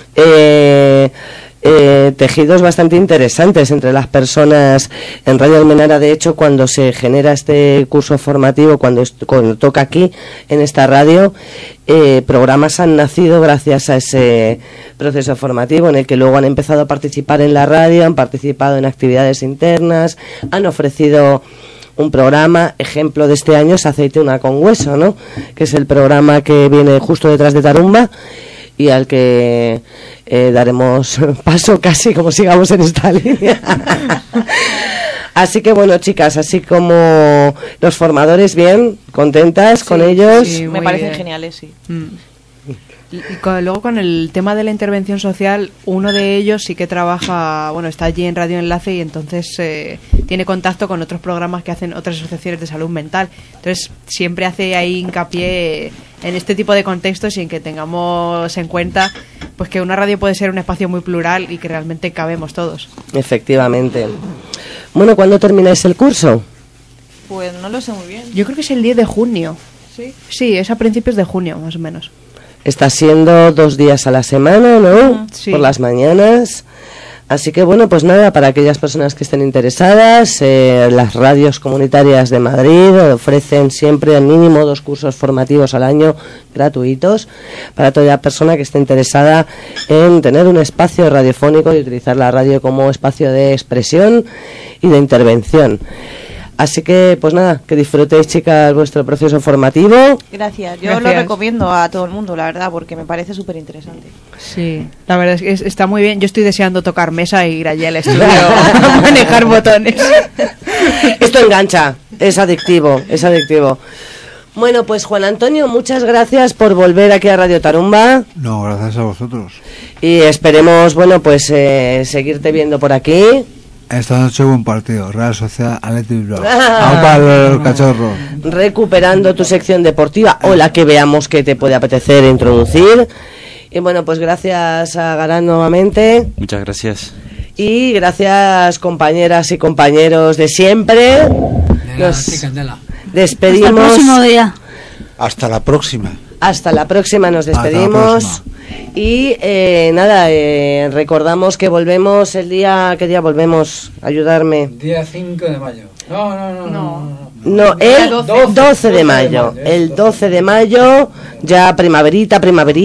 B: tejidos bastante interesantes entre las personas. En Radio Almenara, de hecho, cuando se genera este curso formativo, cuando toca aquí en esta radio, programas han nacido gracias a ese proceso formativo, en el que luego han empezado a participar en la radio, han participado en actividades internas, han ofrecido un programa. Ejemplo de este año es Aceite una con hueso, ¿no? Que es el programa que viene justo detrás de Tarumba, y al que daremos paso casi como sigamos en esta línea. Así que bueno, chicas, así como los formadores, bien, contentas con ellos.
E: Sí, me parecen geniales, sí.
N: Y luego con el tema de la intervención social, uno de ellos sí que trabaja, bueno, está allí en Radio Enlace, y entonces tiene contacto con otros programas que hacen otras asociaciones de salud mental. Entonces siempre hace ahí hincapié en este tipo de contextos, y en que tengamos en cuenta pues que una radio puede ser un espacio muy plural y que realmente cabemos todos.
B: Efectivamente. Bueno, ¿cuándo termináis el curso?
E: Pues no lo sé muy bien.
N: Yo creo que es el 10 de junio.
E: ¿Sí?
N: Sí, es a principios de junio, más o menos.
B: Está siendo 2 días a la semana, ¿no?
N: Sí.
B: Por las mañanas. Así que bueno, pues nada, para aquellas personas que estén interesadas, las radios comunitarias de Madrid ofrecen siempre al mínimo 2 cursos formativos al año gratuitos para toda persona que esté interesada en tener un espacio radiofónico y utilizar la radio como espacio de expresión y de intervención. Así que, pues nada, que disfrutéis, chicas, vuestro proceso formativo.
E: Gracias, yo
N: Gracias.
E: lo recomiendo a todo el mundo, la verdad, porque me parece súper interesante.
N: Sí, la verdad es que está muy bien. Yo estoy deseando tocar mesa y ir allí al estudio a manejar botones.
B: Esto engancha, es adictivo, es adictivo. Bueno, pues Juan Antonio, muchas gracias por volver aquí a Radio Tarumba.
G: No, gracias a vosotros.
B: Y esperemos, bueno, pues seguirte viendo por aquí.
G: Esta noche buen partido, Real Sociedad Athletic Bilbao. ¡Aupa el cachorro!
B: Recuperando tu sección deportiva o la que veamos que te puede apetecer introducir. Y bueno, pues gracias a Garán nuevamente.
H: Muchas gracias.
B: Y gracias, compañeras y compañeros de siempre. Nos despedimos.
C: Hasta el próximo día.
F: Hasta la próxima.
B: Hasta la próxima, nos despedimos. Y nada, recordamos que volvemos el día... ¿Qué día volvemos? Ayudarme.
D: Día 5 de mayo. No.
B: No, el 12 de mayo. El 12 de mayo, ya primaverita.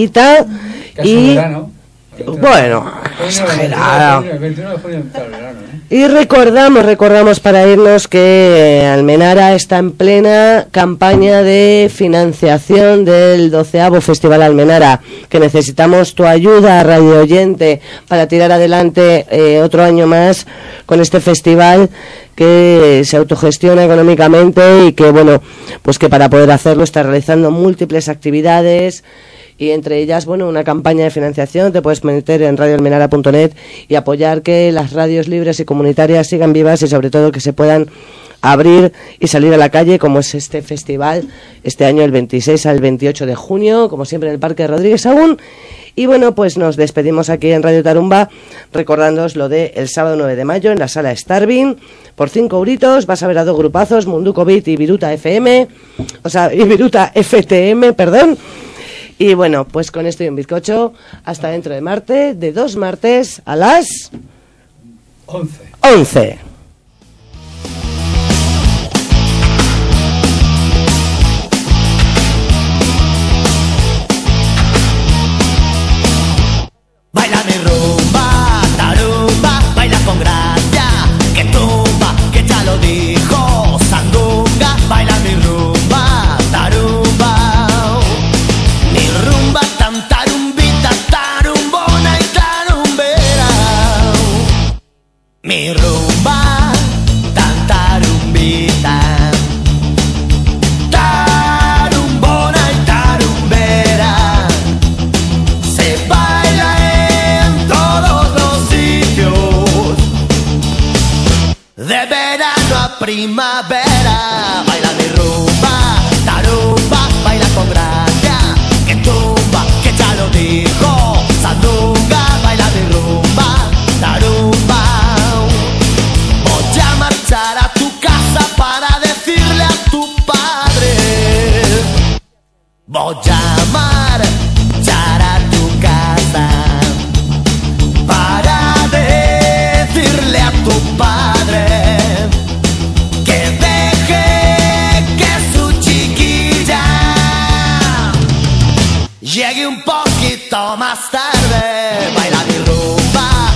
D: Casi
B: Y
D: verano.
B: bueno, exagerado.
D: El 21 de junio empieza el verano, ¿eh?
B: Y recordamos para irnos que Almenara está en plena campaña de financiación del 12º Festival Almenara, que necesitamos tu ayuda, radio oyente, para tirar adelante otro año más con este festival que se autogestiona económicamente y que, bueno, pues que para poder hacerlo está realizando múltiples actividades. Y entre ellas, bueno, una campaña de financiación. Te puedes meter en radioalmenara.net y apoyar que las radios libres y comunitarias sigan vivas y sobre todo que se puedan abrir y salir a la calle, como es este festival, este año el 26 al 28 de junio, como siempre en el Parque Rodríguez Sagún. Y bueno, pues nos despedimos aquí en Radio Tarumba recordándoos lo de el sábado 9 de mayo en la sala Starving. Por 5 euritos vas a ver a dos grupazos, Munduko Beat y Viruta FM, y Viruta FTM, perdón. Y bueno, pues con esto y un bizcocho, hasta dentro de martes, de 2 martes a las 11.
A: Baila mi rumba, tarumba, baila con gracia, que tumba, que ya lo dijo, sandunga, baila mi rumba, tarumba. Mi rumba tan tarumbita, tarumbona y tarumbera. Mi rumba tan tarumbita, tarumbona y tarumbera. Se baila en todos los sitios, de verano a primavera. Baila mi rumba, tarumba, baila con gracia, que tumba, que ya lo dijo, sandunga, baila mi rumba, tarumba. Voy a marchar a tu casa para decirle a tu padre. Voy a marchar a tu casa para decirle a tu padre que deje que su chiquilla llegue un poquito más tarde. Baila mi rumba,